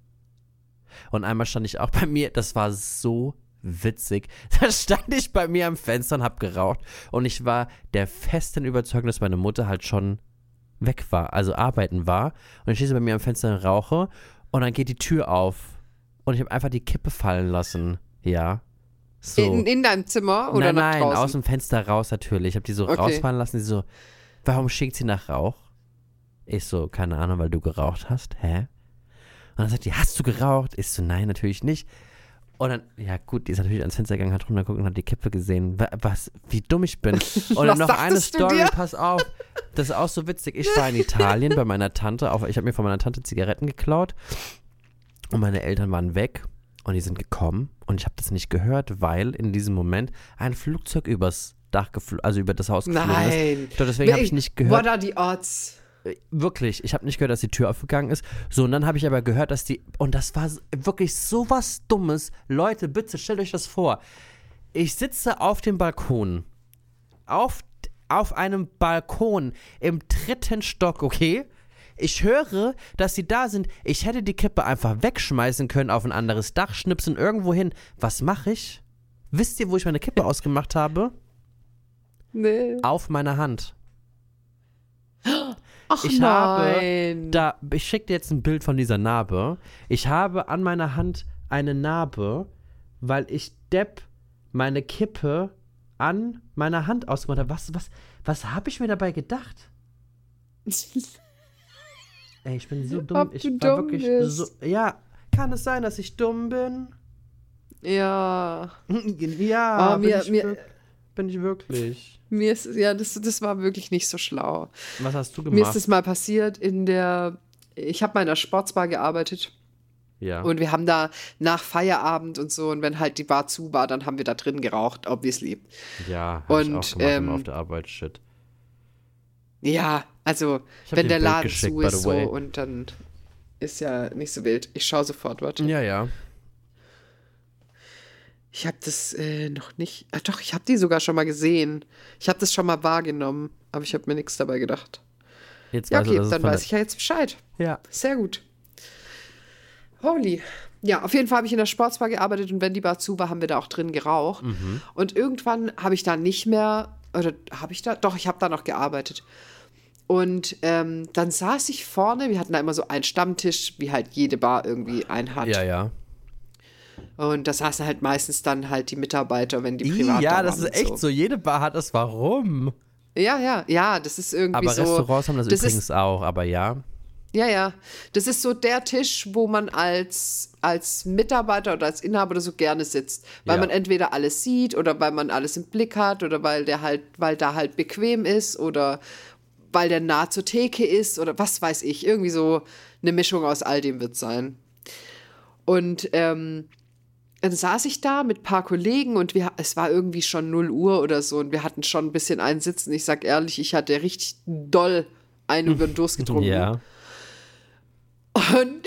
Und einmal stand ich auch bei mir, das war so witzig, da stand ich bei mir am Fenster und hab geraucht und ich war der festen Überzeugung, dass meine Mutter halt schon weg war, also arbeiten war. Und ich stehe bei mir am Fenster und rauche und dann geht die Tür auf und ich habe einfach die Kippe fallen lassen, ja. So. In deinem Zimmer oder nach draußen? Nein, aus dem Fenster raus natürlich. Ich habe die so rausfallen lassen, die so, warum stinkt sie nach Rauch? Ich so, keine Ahnung, weil du geraucht hast, hä? Und dann sagt die, hast du geraucht? Ich so, nein, natürlich nicht. Und dann, ja gut, die ist natürlich ans Fenster gegangen, hat runtergeguckt und hat die Kippe gesehen. Wie dumm ich bin. Und dann noch eine Story, pass auf. Das ist auch so witzig. Ich war in Italien bei meiner Tante. Ich habe mir von meiner Tante Zigaretten geklaut. Und meine Eltern waren weg. Und die sind gekommen. Und ich habe das nicht gehört, weil in diesem Moment ein Flugzeug übers Dach also über das Haus geflogen ist. Nein. Doch, deswegen habe ich nicht gehört. What are the odds? Wirklich, ich habe nicht gehört, dass die Tür aufgegangen ist. So, und dann habe ich aber gehört, dass und das war wirklich so was Dummes. Leute, bitte stellt euch das vor. Ich sitze auf dem Balkon. Auf einem Balkon im 3. Stock, okay? Ich höre, dass sie da sind. Ich hätte die Kippe einfach wegschmeißen können, auf ein anderes Dach schnipsen, irgendwo hin. Was mache ich? Wisst ihr, wo ich meine Kippe ausgemacht habe? Nee. Auf meiner Hand. Ach ich schicke dir jetzt ein Bild von dieser Narbe. Ich habe an meiner Hand eine Narbe, weil ich meine Kippe an meiner Hand ausgemacht habe. Was habe ich mir dabei gedacht? Ey, ich bin so dumm. Ob ich du war dumm wirklich bist. so. Ja, kann es sein, dass ich dumm bin? Ja. Ja, bin ich wirklich. Mir ist, das war wirklich nicht so schlau. Was hast du gemacht? Mir ist das mal passiert ich habe mal in einer Sportsbar gearbeitet. Ja. Und wir haben da nach Feierabend und so, und wenn halt die Bar zu war, dann haben wir da drin geraucht, obviously. Ja, hab ich auch gemacht immer auf der Arbeit, shit. Ja, also, wenn der Laden zu ist so, und dann ist ja nicht so wild. Ich schaue sofort, warte. Ja. Ich habe das noch nicht. Doch, ich habe die sogar schon mal gesehen. Ich habe das schon mal wahrgenommen, aber ich habe mir nichts dabei gedacht. Jetzt Ja, weißt okay, du, dass es dann von weiß ich ja jetzt Bescheid. Ja. Sehr gut. Holy. Ja, auf jeden Fall habe ich in der Sportsbar gearbeitet und wenn die Bar zu war, haben wir da auch drin geraucht. Und irgendwann habe ich da nicht mehr, oder habe ich da? Doch, ich habe da noch gearbeitet. Und dann saß ich vorne, wir hatten da immer so einen Stammtisch, wie halt jede Bar irgendwie einen hat. Ja. Und da saßen halt meistens dann halt die Mitarbeiter, wenn die privat da Ja, waren das ist und echt so. Jede Bar hat das. Warum? Ja, das ist irgendwie Aber so. Restaurants haben das übrigens auch, aber ja. Ja. Das ist so der Tisch, wo man als Mitarbeiter oder als Inhaber oder so gerne sitzt. Weil Ja. man entweder alles sieht oder weil man alles im Blick hat oder weil da halt bequem ist oder weil der nah zur Theke ist oder was weiß ich. Irgendwie so eine Mischung aus all dem wird sein. Und dann saß ich da mit ein paar Kollegen und es war irgendwie schon 0 Uhr oder so und wir hatten schon ein bisschen einen Sitzen. Ich sag ehrlich, ich hatte richtig doll einen über den Durst getrunken. Ja. Und,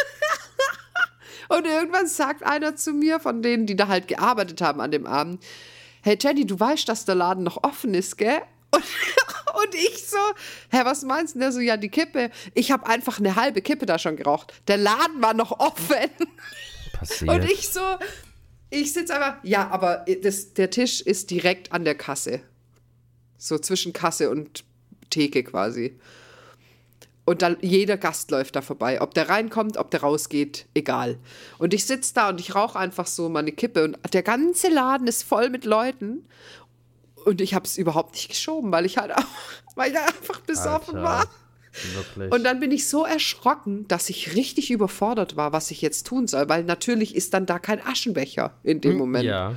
und irgendwann sagt einer zu mir, von denen, die da halt gearbeitet haben an dem Abend, hey Jenny, du weißt, dass der Laden noch offen ist, gell? Und ich so, was meinst du? Der so, ja, die Kippe. Ich habe einfach eine halbe Kippe da schon geraucht. Der Laden war noch offen. Passiert. Und ich sitze einfach, ja, aber der Tisch ist direkt an der Kasse. So zwischen Kasse und Theke quasi. Und dann jeder Gast läuft da vorbei. Ob der reinkommt, ob der rausgeht, egal. Und ich sitze da und ich rauche einfach so meine Kippe. Und der ganze Laden ist voll mit Leuten. Und ich habe es überhaupt nicht geschoben, weil ich einfach besoffen Alter, war. Wirklich. Und dann bin ich so erschrocken, dass ich richtig überfordert war, was ich jetzt tun soll. Weil natürlich ist dann da kein Aschenbecher in dem Moment. Ja.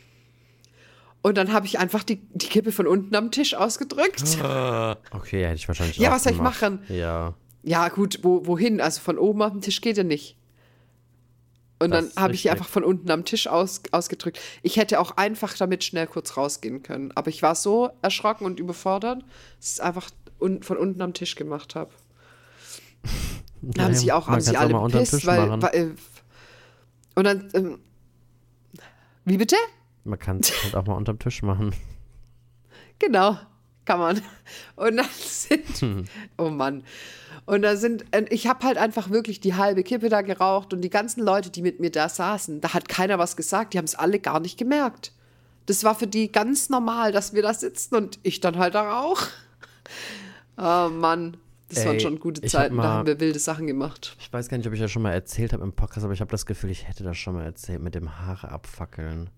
Und dann habe ich einfach die Kippe von unten am Tisch ausgedrückt. Okay, hätte ich wahrscheinlich Ja, auch was soll ich gemacht. machen? Ja. Ja, gut, wohin? Also von oben auf dem Tisch geht ja nicht. Und Das dann ist habe ich die richtig. einfach von unten am Tisch ausgedrückt. Ich hätte auch einfach damit schnell kurz rausgehen können. Aber ich war so erschrocken und überfordert, dass ich es einfach von unten am Tisch gemacht habe. Da haben sich man alle kann's auch mal unterm bepisst, Tisch machen. und dann, wie bitte? Man kann es halt auch mal unterm Tisch machen. Genau, kann man. Und dann oh Mann. Und ich habe halt einfach wirklich die halbe Kippe da geraucht und die ganzen Leute, die mit mir da saßen, da hat keiner was gesagt, die haben es alle gar nicht gemerkt. Das war für die ganz normal, dass wir da sitzen und ich dann halt da rauch. Oh Mann, das waren schon gute Zeiten, da haben wir wilde Sachen gemacht. Ich weiß gar nicht, ob ich das schon mal erzählt habe im Podcast, aber ich habe das Gefühl, ich hätte das schon mal erzählt mit dem Haare abfackeln.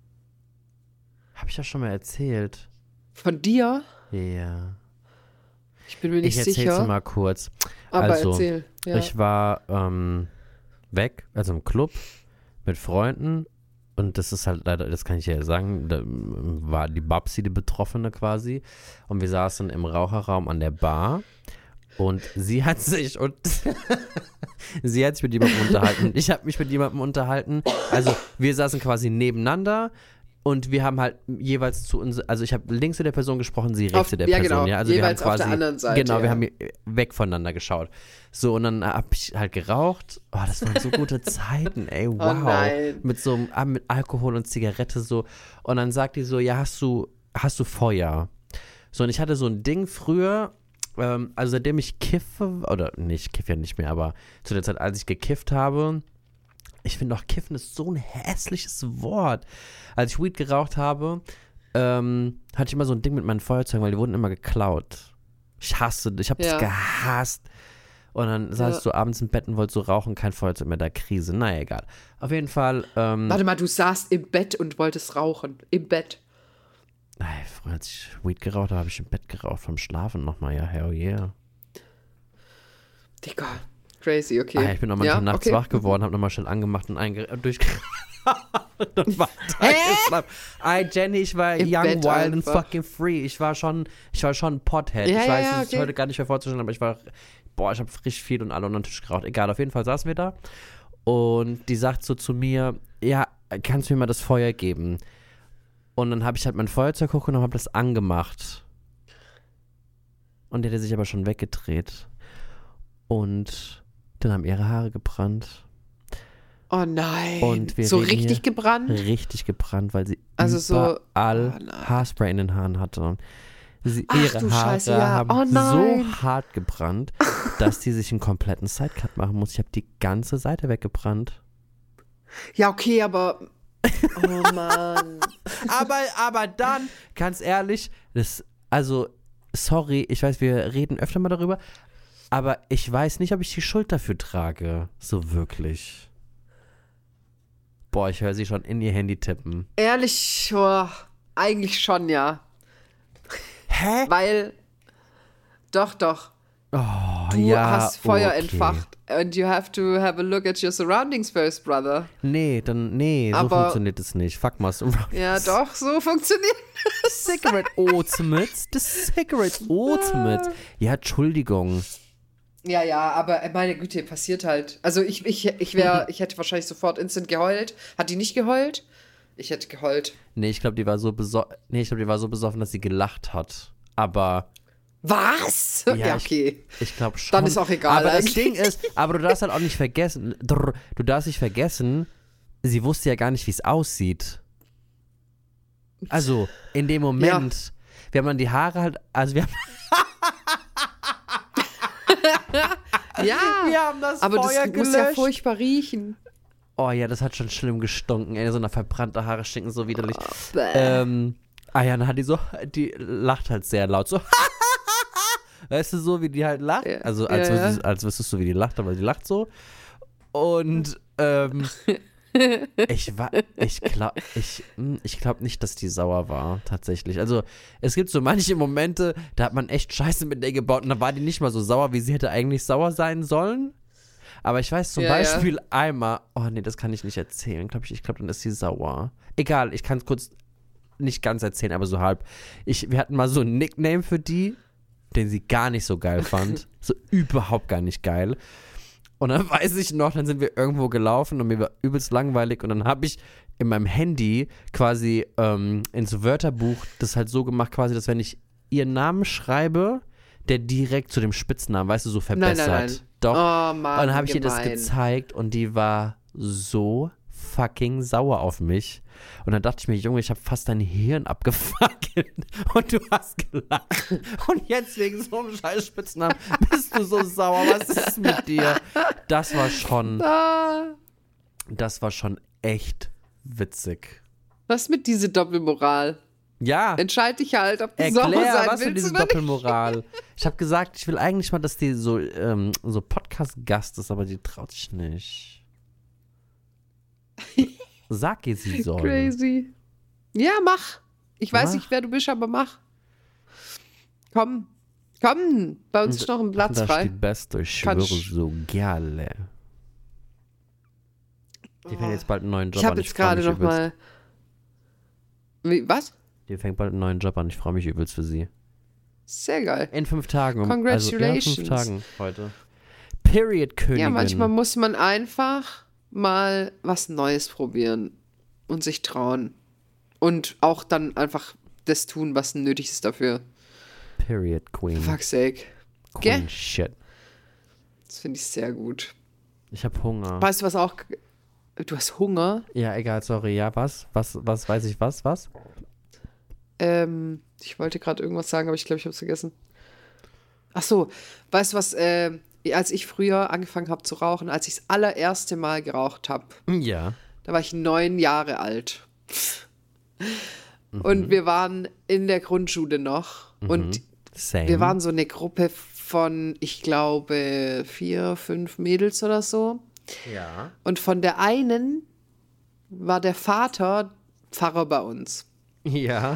Habe ich das schon mal erzählt? Von dir? Ja. Ich bin mir nicht Ich erzähl's sicher. mal kurz. Aber Also, erzähl. Ja. ich war weg, also im Club mit Freunden und das ist halt leider, das kann ich ja sagen, da war die Babsi die Betroffene quasi und wir saßen im Raucherraum an der Bar und sie hat sich mit jemandem unterhalten, ich habe mich mit jemandem unterhalten, also wir saßen quasi nebeneinander. Und wir haben halt jeweils zu uns, also ich habe links zu der Person gesprochen, sie rechts zu der Person. Genau. Ja, also Jeweils wir haben quasi, auf der anderen Seite. genau, ja. wir haben weg voneinander geschaut. So, und dann habe ich halt geraucht. Oh, das waren so gute Zeiten, ey, wow. Oh nein. Mit Alkohol und Zigarette so. Und dann sagt die so, ja, hast du Feuer? So, und ich hatte so ein Ding früher, also seitdem ich kiffe, oder nicht, ich kiffe ja nicht mehr, aber zu der Zeit, als ich gekifft habe, ich finde auch, Kiffen ist so ein hässliches Wort. Als ich Weed geraucht habe, hatte ich immer so ein Ding mit meinen Feuerzeugen, weil die wurden immer geklaut. Ich habe das gehasst. Und dann saß du abends im Bett und wolltest so rauchen, kein Feuerzeug mehr, da Krise. Naja, egal. Auf jeden Fall. Warte mal, du saßt im Bett und wolltest rauchen. Im Bett. Früher, als ich Weed geraucht habe, habe ich im Bett geraucht vom Schlafen nochmal. Ja, hell yeah. Digga. Crazy, okay. Ich bin nochmal nachts wach geworden, habe nochmal schnell angemacht und durchgeraucht. Und war Jenny, ich war Im young, Bett wild and einfach. fucking free. Ich war schon ein Pothead. Ja, ich weiß, ja, das ist heute gar nicht mehr vorzustellen, aber ich habe frisch viel und alle unter den Tisch geraucht. Egal, auf jeden Fall saßen wir da. Und die sagt so zu mir, ja, kannst du mir mal das Feuer geben? Und dann habe ich halt mein Feuerzeug hochgenommen und habe das angemacht. Und der hat sich aber schon weggedreht. Und dann haben ihre Haare gebrannt. Oh nein. Und wir so reden richtig hier gebrannt? Richtig gebrannt, weil sie Also so- überall oh nein. Haarspray in den Haaren hatte. Und Ach ihre du Haare Scheiße, ja. haben Oh nein. so hart gebrannt, dass die sich einen kompletten Sidecut machen muss. Ich habe die ganze Seite weggebrannt. Ja, okay, aber. Oh Mann. Aber dann, ganz ehrlich, sorry, ich weiß, wir reden öfter mal darüber, aber ich weiß nicht, ob ich die Schuld dafür trage. So wirklich. Boah, ich höre sie schon in ihr Handy tippen. Ehrlich, eigentlich schon, ja. Hä? Weil. Doch. Oh, Du ja, hast Feuer okay. entfacht. And you have to have a look at your surroundings first, brother. Nee, so Aber- funktioniert es nicht. Fuck mal so. Ja, doch, so funktioniert das. Cigarette Ultimate. Das Cigarette Ultimate. Ja, Entschuldigung. Ja, aber meine Güte, passiert halt. Also ich hätte wahrscheinlich sofort instant geheult. Hat die nicht geheult? Ich hätte geheult. Nee, ich glaube, die war so besoffen, dass sie gelacht hat. Aber Was? Ja, okay. ich glaube schon. Dann ist auch egal Aber das eigentlich. Ding ist, aber du darfst halt auch nicht vergessen, sie wusste ja gar nicht, wie es aussieht. Also, in dem Moment, wir haben dann die Haare halt, also wir haben Ja, Wir haben das aber Feuer das muss ja gelöscht. furchtbar riechen. Oh ja, das hat schon schlimm gestunken, ey. So eine verbrannte Haare stinken so widerlich. Bäh. Ja, dann hat die lacht halt sehr laut. So, weißt du, so wie die halt lacht. Ja. Also Ja. als wüsstest du, wie die lacht, aber die lacht so. Und ich glaube nicht, dass die sauer war, tatsächlich. Also, es gibt so manche Momente, da hat man echt Scheiße mit der gebaut und da war die nicht mal so sauer, wie sie hätte eigentlich sauer sein sollen. Aber ich weiß zum Beispiel einmal, oh nee, das kann ich nicht erzählen, ich glaube, dann ist sie sauer. Egal, ich kann es kurz nicht ganz erzählen, aber so halb. Wir hatten mal so einen Nickname für die, den sie gar nicht so geil fand. So überhaupt gar nicht geil. Und dann weiß ich noch, dann sind wir irgendwo gelaufen und mir war übelst langweilig und dann habe ich in meinem Handy quasi ins Wörterbuch das halt so gemacht, quasi, dass wenn ich ihren Namen schreibe, der direkt zu dem Spitznamen, weißt du, so verbessert. Nein. Doch. Oh Mann, Und dann habe ich ihr das gemein. gezeigt und die war so fucking sauer auf mich. Und dann dachte ich mir, Junge, ich habe fast dein Hirn abgefackelt und du hast gelacht. Und jetzt wegen so einem scheiß Spitznamen bist du so sauer. Was ist mit dir? Das war schon echt witzig. Was mit dieser Doppelmoral? Ja, Entscheid dich halt, ob du sauer erklär, sein was für willst diese oder nicht. Doppelmoral. Ich habe gesagt, ich will eigentlich mal, dass die so Podcast-Gast ist, aber die traut sich nicht. Sag ihr, sie soll. Crazy. Ja, mach. Ich weiß Mach. nicht, wer du bist, aber mach. Komm, bei uns ist noch ein Platz Da frei. steht Beste, ich schwöre Kannst- so gerne. Die fängt jetzt bald einen neuen Job Ich an. habe jetzt freu gerade mich noch übelst. mal. Was? Die fängt bald einen neuen Job an. Ich freue mich übelst für sie. Sehr geil. In 5 Tagen. Congratulations. 5 Tagen heute. Period-Königin. Ja, manchmal muss man einfach mal was Neues probieren und sich trauen. Und auch dann einfach das tun, was nötig ist dafür. Period-Queen. Fuck's sake. Queen Gell? Shit. Das finde ich sehr gut. Ich habe Hunger. Weißt du, was auch. Du hast Hunger? Ja, egal, sorry. Ja, was? Was weiß ich, was? Ich wollte gerade irgendwas sagen, aber ich glaube, ich habe es vergessen. Ach so, weißt du was, als ich früher angefangen habe zu rauchen, als ich das allererste Mal geraucht habe, Ja. da war ich 9 Jahre alt. Und wir waren in der Grundschule noch. Und Same. wir waren so eine Gruppe von, ich glaube, 4, 5 Mädels oder so. Ja. Und von der einen war der Vater Pfarrer bei uns. Ja.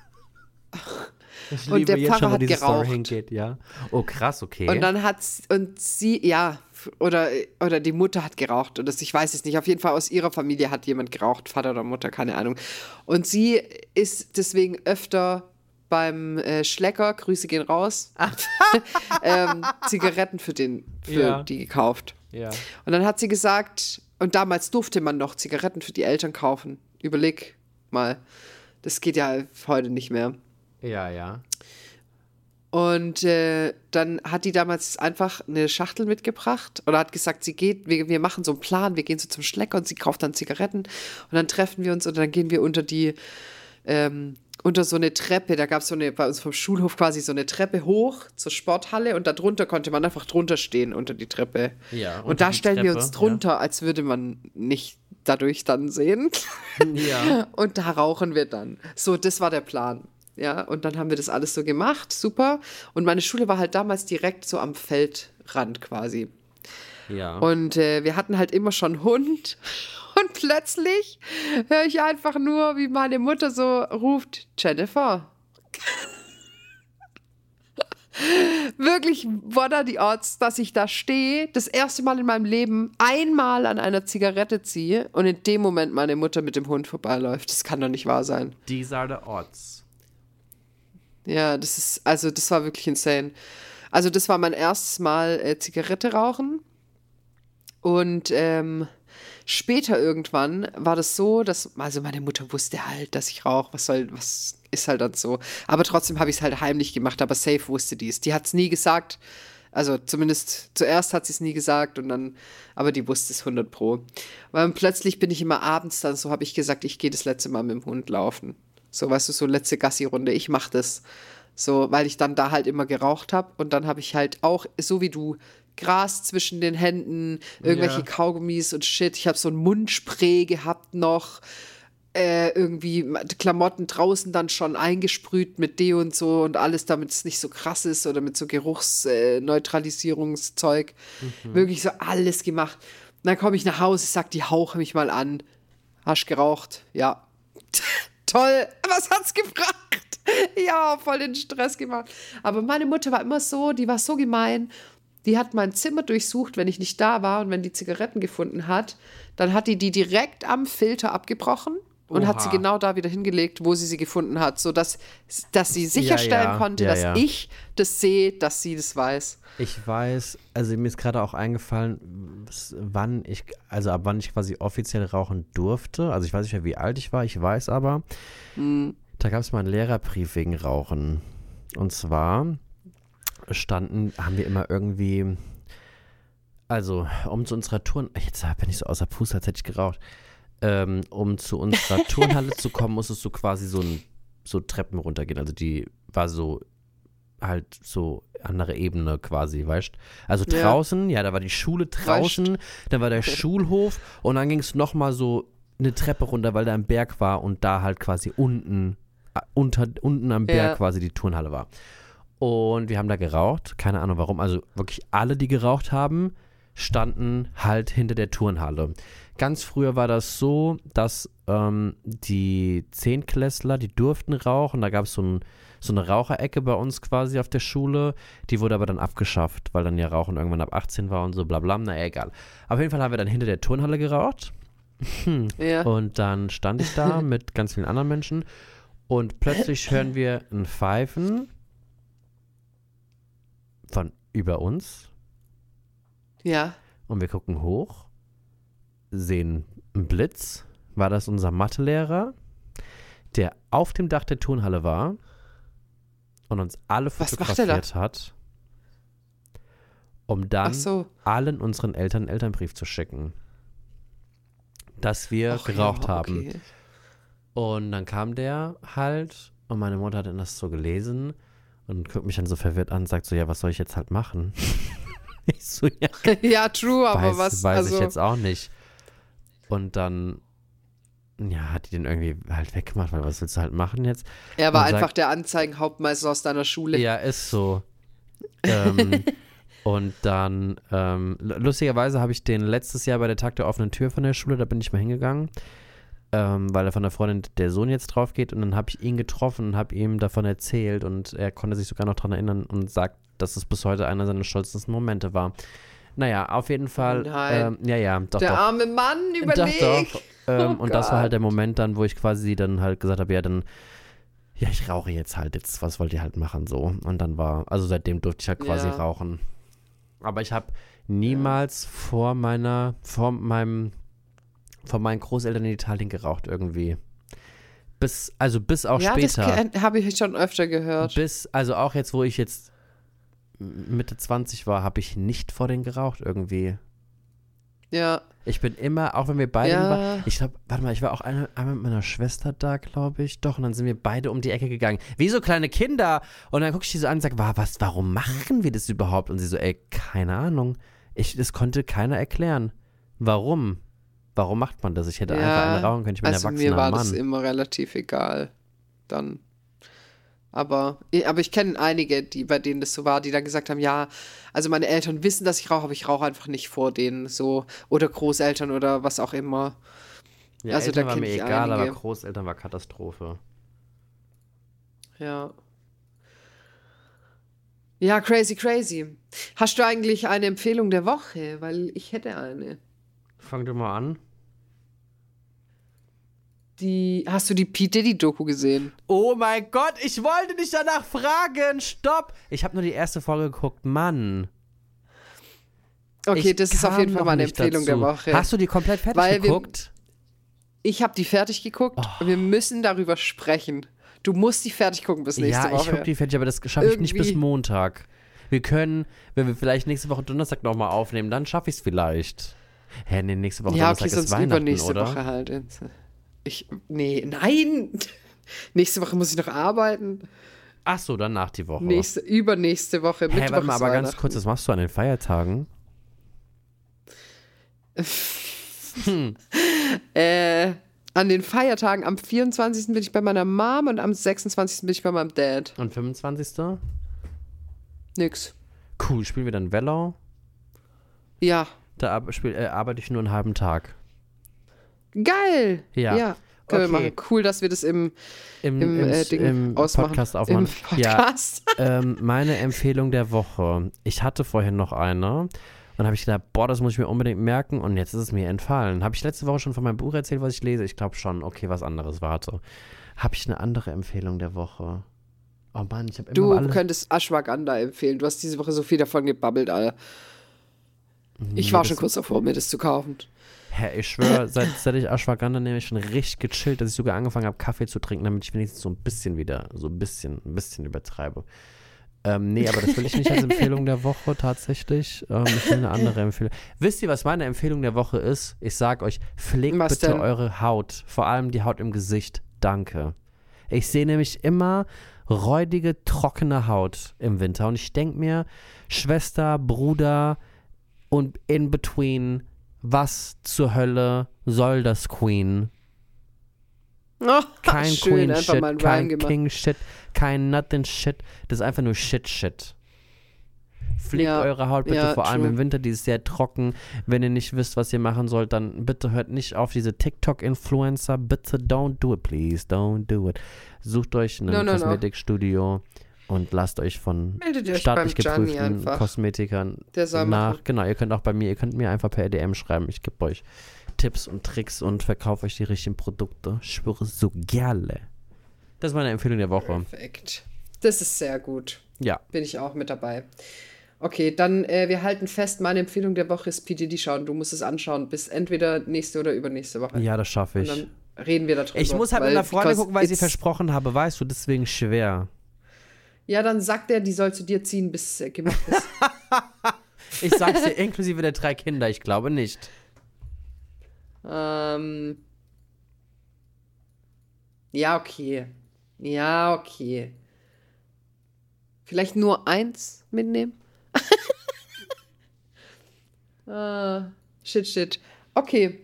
Ich Und liebe der jetzt Pfarrer schon, wo hat diese Story geraucht. hingeht, ja. Oh, krass, okay. Und dann sie, ja, oder die Mutter hat geraucht. Oder ich weiß es nicht. Auf jeden Fall aus ihrer Familie hat jemand geraucht, Vater oder Mutter, keine Ahnung. Und sie ist deswegen öfter beim Schlecker, Grüße gehen raus, Zigaretten für Ja. die gekauft. Ja. Und dann hat sie gesagt, und damals durfte man noch Zigaretten für die Eltern kaufen. Überleg mal, das geht ja heute nicht mehr. Ja, ja. Und dann hat die damals einfach eine Schachtel mitgebracht oder hat gesagt, wir machen so einen Plan, wir gehen so zum Schlecker und sie kauft dann Zigaretten und dann treffen wir uns und dann gehen wir unter so eine Treppe, da gab es bei uns vom Schulhof quasi so eine Treppe hoch zur Sporthalle und da drunter konnte man einfach drunter stehen unter die Treppe. Ja, und da stellen wir uns drunter, als würde man nicht dadurch dann sehen. Ja. Und da rauchen wir dann. So, das war der Plan. Ja, und dann haben wir das alles so gemacht, super. Und meine Schule war halt damals direkt so am Feldrand quasi. Ja. Und wir hatten halt immer schon Hund. Und plötzlich höre ich einfach nur, wie meine Mutter so ruft, Jennifer. Wirklich, what are the odds, dass ich da stehe, das erste Mal in meinem Leben einmal an einer Zigarette ziehe und in dem Moment meine Mutter mit dem Hund vorbeiläuft. Das kann doch nicht wahr sein. These are the odds. Ja, das war wirklich insane. Also das war mein erstes Mal Zigarette rauchen und später irgendwann war das so, also meine Mutter wusste halt, dass ich rauche, was ist halt dann so. Aber trotzdem habe ich es halt heimlich gemacht, aber safe wusste die es. Die hat es nie gesagt, also zumindest zuerst hat sie es nie gesagt und dann, aber die wusste es 100 Pro. Weil plötzlich bin ich immer abends dann, so habe ich gesagt, ich gehe das letzte Mal mit dem Hund laufen. So, weißt du, so letzte Gassi-Runde, ich mache das. So, weil ich dann da halt immer geraucht habe und dann habe ich halt auch, so wie du, Gras zwischen den Händen, irgendwelche Kaugummis und Shit. Ich habe so ein Mundspray gehabt noch, irgendwie Klamotten draußen dann schon eingesprüht mit Deo und so und alles, damit es nicht so krass ist oder mit so Geruchsneutralisierungszeug. Wirklich so alles gemacht. Und dann komme ich nach Hause, ich sag, die hauche mich mal an. Hast geraucht? Ja. Toll, was hat's gebracht? Ja, voll den Stress gemacht. Aber meine Mutter war immer so, die war so gemein. Die hat mein Zimmer durchsucht, wenn ich nicht da war und wenn die Zigaretten gefunden hat, dann hat die direkt am Filter abgebrochen und hat sie genau da wieder hingelegt, wo sie gefunden hat, sodass sie sicherstellen konnte, dass ich das sehe, dass sie das weiß. Ich weiß, also mir ist gerade auch eingefallen, ab wann ich quasi offiziell rauchen durfte. Also ich weiß nicht mehr, wie alt ich war, ich weiß aber, da gab es mal einen Lehrerbrief wegen Rauchen. Und zwar haben wir immer irgendwie, also um zu unserer jetzt bin ich so außer Puste, als hätte ich geraucht, um zu unserer Turnhalle zu kommen, musstest du quasi so Treppen runtergehen, also die war so halt so andere Ebene quasi, weißt? Also draußen, da war die Schule draußen, dann war der Schulhof und dann ging es nochmal so eine Treppe runter, weil da ein Berg war und da halt quasi unten am Berg quasi die Turnhalle war. Und wir haben da geraucht, keine Ahnung warum, also wirklich alle, die geraucht haben, standen halt hinter der Turnhalle. Ganz früher war das so, dass die Zehntklässler, die durften rauchen, da gab es so eine Raucherecke bei uns quasi auf der Schule, die wurde aber dann abgeschafft, weil dann ja Rauchen irgendwann ab 18 war und so bla bla, egal. Auf jeden Fall haben wir dann hinter der Turnhalle geraucht und dann stand ich da mit ganz vielen anderen Menschen und plötzlich hören wir ein Pfeifen von über uns. Ja. Und wir gucken hoch, sehen einen Blitz. War das unser Mathelehrer, der auf dem Dach der Turnhalle war und uns alle fotografiert hat, um dann allen unseren Eltern einen Elternbrief zu schicken, dass wir geraucht haben. Und dann kam der halt und meine Mutter hat dann das so gelesen und guckt mich dann so verwirrt an und sagt so, ja, was soll ich jetzt halt machen? Ich so, ja, true, aber weiß ich jetzt auch nicht. Und dann, hat die den irgendwie halt weggemacht, weil was willst du halt machen jetzt? Er war einfach der Anzeigenhauptmeister aus deiner Schule. Ja, ist so. Und dann, lustigerweise habe ich den letztes Jahr bei der Tag der offenen Tür von der Schule, da bin ich mal hingegangen, weil da von der Freundin der Sohn jetzt drauf geht und dann habe ich ihn getroffen und habe ihm davon erzählt und er konnte sich sogar noch daran erinnern und sagt, dass es bis heute einer seiner stolzesten Momente war. Naja, auf jeden Fall. Doch. Der arme Mann, überleg. Doch. Und das war halt der Moment dann, wo ich quasi dann halt gesagt habe, ich rauche jetzt, was wollt ihr halt machen, so. Und dann also seitdem durfte ich halt quasi rauchen. Aber ich habe niemals vor meinen Großeltern in Italien geraucht irgendwie. Bis auch Ja, später. das habe ich schon öfter gehört. Also auch jetzt, wo ich jetzt Mitte 20 war, habe ich nicht vor denen geraucht irgendwie. Ja. Ich bin immer, auch wenn wir beide Ja. waren, ich glaube, warte mal, ich war auch einmal mit meiner Schwester da, glaube ich, doch, und dann sind wir beide um die Ecke gegangen, wie so kleine Kinder, und dann gucke ich die so an und sage, warum machen wir das überhaupt? Und sie so, ey, keine Ahnung, das konnte keiner erklären. Warum macht man das? Ich hätte einfach eine rauchen können, ich bin ein erwachsener mir war Mann. das immer relativ egal, dann. Aber ich kenne einige, bei denen das so war, die dann gesagt haben, ja, also meine Eltern wissen, dass ich rauche, aber ich rauche einfach nicht vor denen so. Oder Großeltern oder was auch immer. Ja, also Eltern da war kenne mir ich egal, einige. aber Großeltern war Katastrophe. Ja. Ja, crazy. Hast du eigentlich eine Empfehlung der Woche? Weil ich hätte eine. Fang du mal an. Hast du die P. Diddy-Doku gesehen? Oh mein Gott, ich wollte dich danach fragen. Stopp. Ich habe nur die erste Folge geguckt. Mann. Okay, Ich das ist auf kam jeden Fall noch meine nicht Empfehlung der dazu. Woche. Hast du die komplett fertig Weil geguckt? Ich habe die fertig geguckt und wir müssen darüber sprechen. Du musst die fertig gucken bis nächste Ja, Woche. ich gucke die fertig, aber das schaffe ich nicht bis Irgendwie- Montag. Wir können, wenn wir vielleicht nächste Woche Donnerstag nochmal aufnehmen, dann schaffe ich es vielleicht. Hä, nee, nächste Woche Ja, Donnerstag okay, ist sonst Weihnachten, übernächste oder? Woche halt. Nein! Nächste Woche muss ich noch arbeiten. Ach so, dann nach die Woche. Übernächste Woche. Hä, Mittwoch warte mal, ist aber ganz Weihnachten. kurz, was machst du an den Feiertagen? An den Feiertagen, am 24. bin ich bei meiner Mom und am 26. bin ich bei meinem Dad. Und 25.? Nix. Cool, spielen wir dann Vello? Ja. Da arbeite ich nur einen halben Tag. Geil! Ja. Können Okay. wir machen. Cool, dass wir das im Ding im ausmachen. Podcast aufmachen. Im Podcast. Ja, meine Empfehlung der Woche. Ich hatte vorhin noch eine. Und habe ich gedacht, boah, das muss ich mir unbedingt merken. Und jetzt ist es mir entfallen. Habe ich letzte Woche schon von meinem Buch erzählt, was ich lese? Ich glaube schon. Okay, was anderes, warte. Habe ich eine andere Empfehlung der Woche? Oh Mann, ich habe immer Du alles... könntest Ashwagandha empfehlen. Du hast diese Woche so viel davon gebabbelt, Alter. Ich war schon kurz davor, mir das zu kaufen. Hä, ich schwöre, seit ich Ashwagandha nehme, ich schon richtig gechillt, dass ich sogar angefangen habe, Kaffee zu trinken, damit ich wenigstens so ein bisschen übertreibe. Nee, aber das will ich nicht als Empfehlung der Woche tatsächlich. Ich will eine andere Empfehlung. Wisst ihr, was meine Empfehlung der Woche ist? Ich sag euch, pflegt Was bitte denn? eure Haut. Vor allem die Haut im Gesicht. Danke. Ich sehe nämlich immer räudige, trockene Haut im Winter. Und ich denke mir, Schwester, Bruder und in between, was zur Hölle soll das, Queen? Oh, Kein schön, einfach mal Queen-Shit, ein Rhyme kein gemacht. King-Shit, kein Nothing-Shit. Das ist einfach nur Shit-Shit. Pflegt Ja, eure Haut bitte, ja, vor allem true. im Winter, die ist sehr trocken. Wenn ihr nicht wisst, was ihr machen sollt, dann bitte hört nicht auf diese TikTok-Influencer. Bitte don't do it, please, don't do it. Sucht euch ein No. Kosmetikstudio und lasst euch von Meldet euch staatlich beim Gianni geprüften einfach. Kosmetikern Der soll machen. Genau, ihr könnt auch bei mir, ihr könnt mir einfach per DM schreiben. Ich gebe euch Tipps und Tricks und verkaufe euch die richtigen Produkte. Ich schwöre so gerne. Das ist meine Empfehlung der Woche. Perfekt. Das ist sehr gut. Ja. Bin ich auch mit dabei. Okay, dann wir halten fest, meine Empfehlung der Woche ist P. Diddy schauen. Du musst es anschauen, bis entweder nächste oder übernächste Woche. Ja, das schaffe Und ich. dann reden wir darüber. Ich muss halt mit weil- einer Freundin because gucken, weil ich sie it's- versprochen habe, weißt du, deswegen schwer. Ja, dann sagt er, die soll zu dir ziehen, bis gemacht ist. Ich sag's dir, inklusive der 3 Kinder, ich glaube nicht. Ja, okay. Ja, okay. Vielleicht nur 1 mitnehmen? Shit. Okay.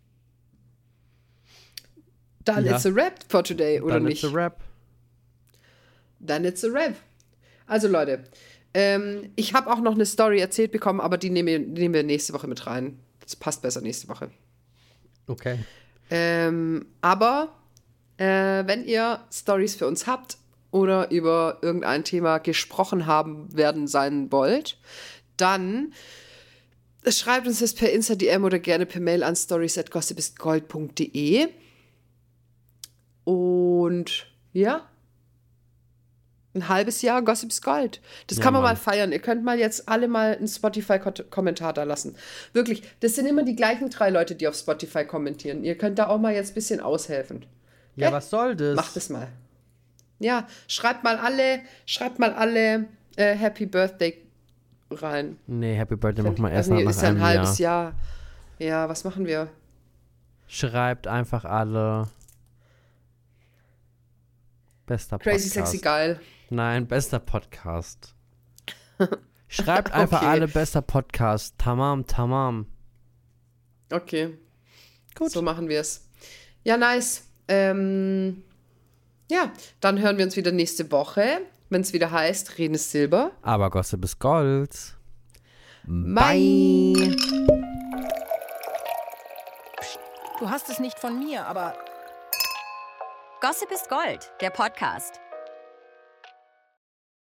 Dann Ja. it's a wrap for today, oder Dann nicht? ist a Rap. Dann it's a wrap. Also Leute, ich habe auch noch eine Story erzählt bekommen, aber die nehmen wir nächste Woche mit rein. Das passt besser nächste Woche. Okay. Aber wenn ihr Stories für uns habt oder über irgendein Thema gesprochen sein wollt, dann schreibt uns das per Insta-DM oder gerne per Mail an stories@gossipistgold.de. Und ja, ein halbes Jahr Gossip ist Gold. Das Ja, kann man Mann. mal feiern. Ihr könnt mal jetzt alle mal einen Spotify-Kommentar da lassen. Wirklich, das sind immer die gleichen 3 Leute, die auf Spotify kommentieren. Ihr könnt da auch mal jetzt ein bisschen aushelfen. Ja, was soll das? Macht es mal. Ja, schreibt mal alle Happy Birthday rein. Nee, Happy Birthday machen wir erst nee, nach ist ja ein einem halbes Jahr. Ja, was machen wir? Schreibt einfach alle. Bester Podcast. Crazy Sexy Geil. Nein, bester Podcast. Schreibt einfach alle bester Podcast. Tamam, tamam. Okay. Gut. So machen wir es. Ja, nice. Ja, dann hören wir uns wieder nächste Woche, wenn es wieder heißt, Reden ist Silber. Aber Gossip ist Gold. Bye. Du hast es nicht von mir, aber... Gossip ist Gold, der Podcast.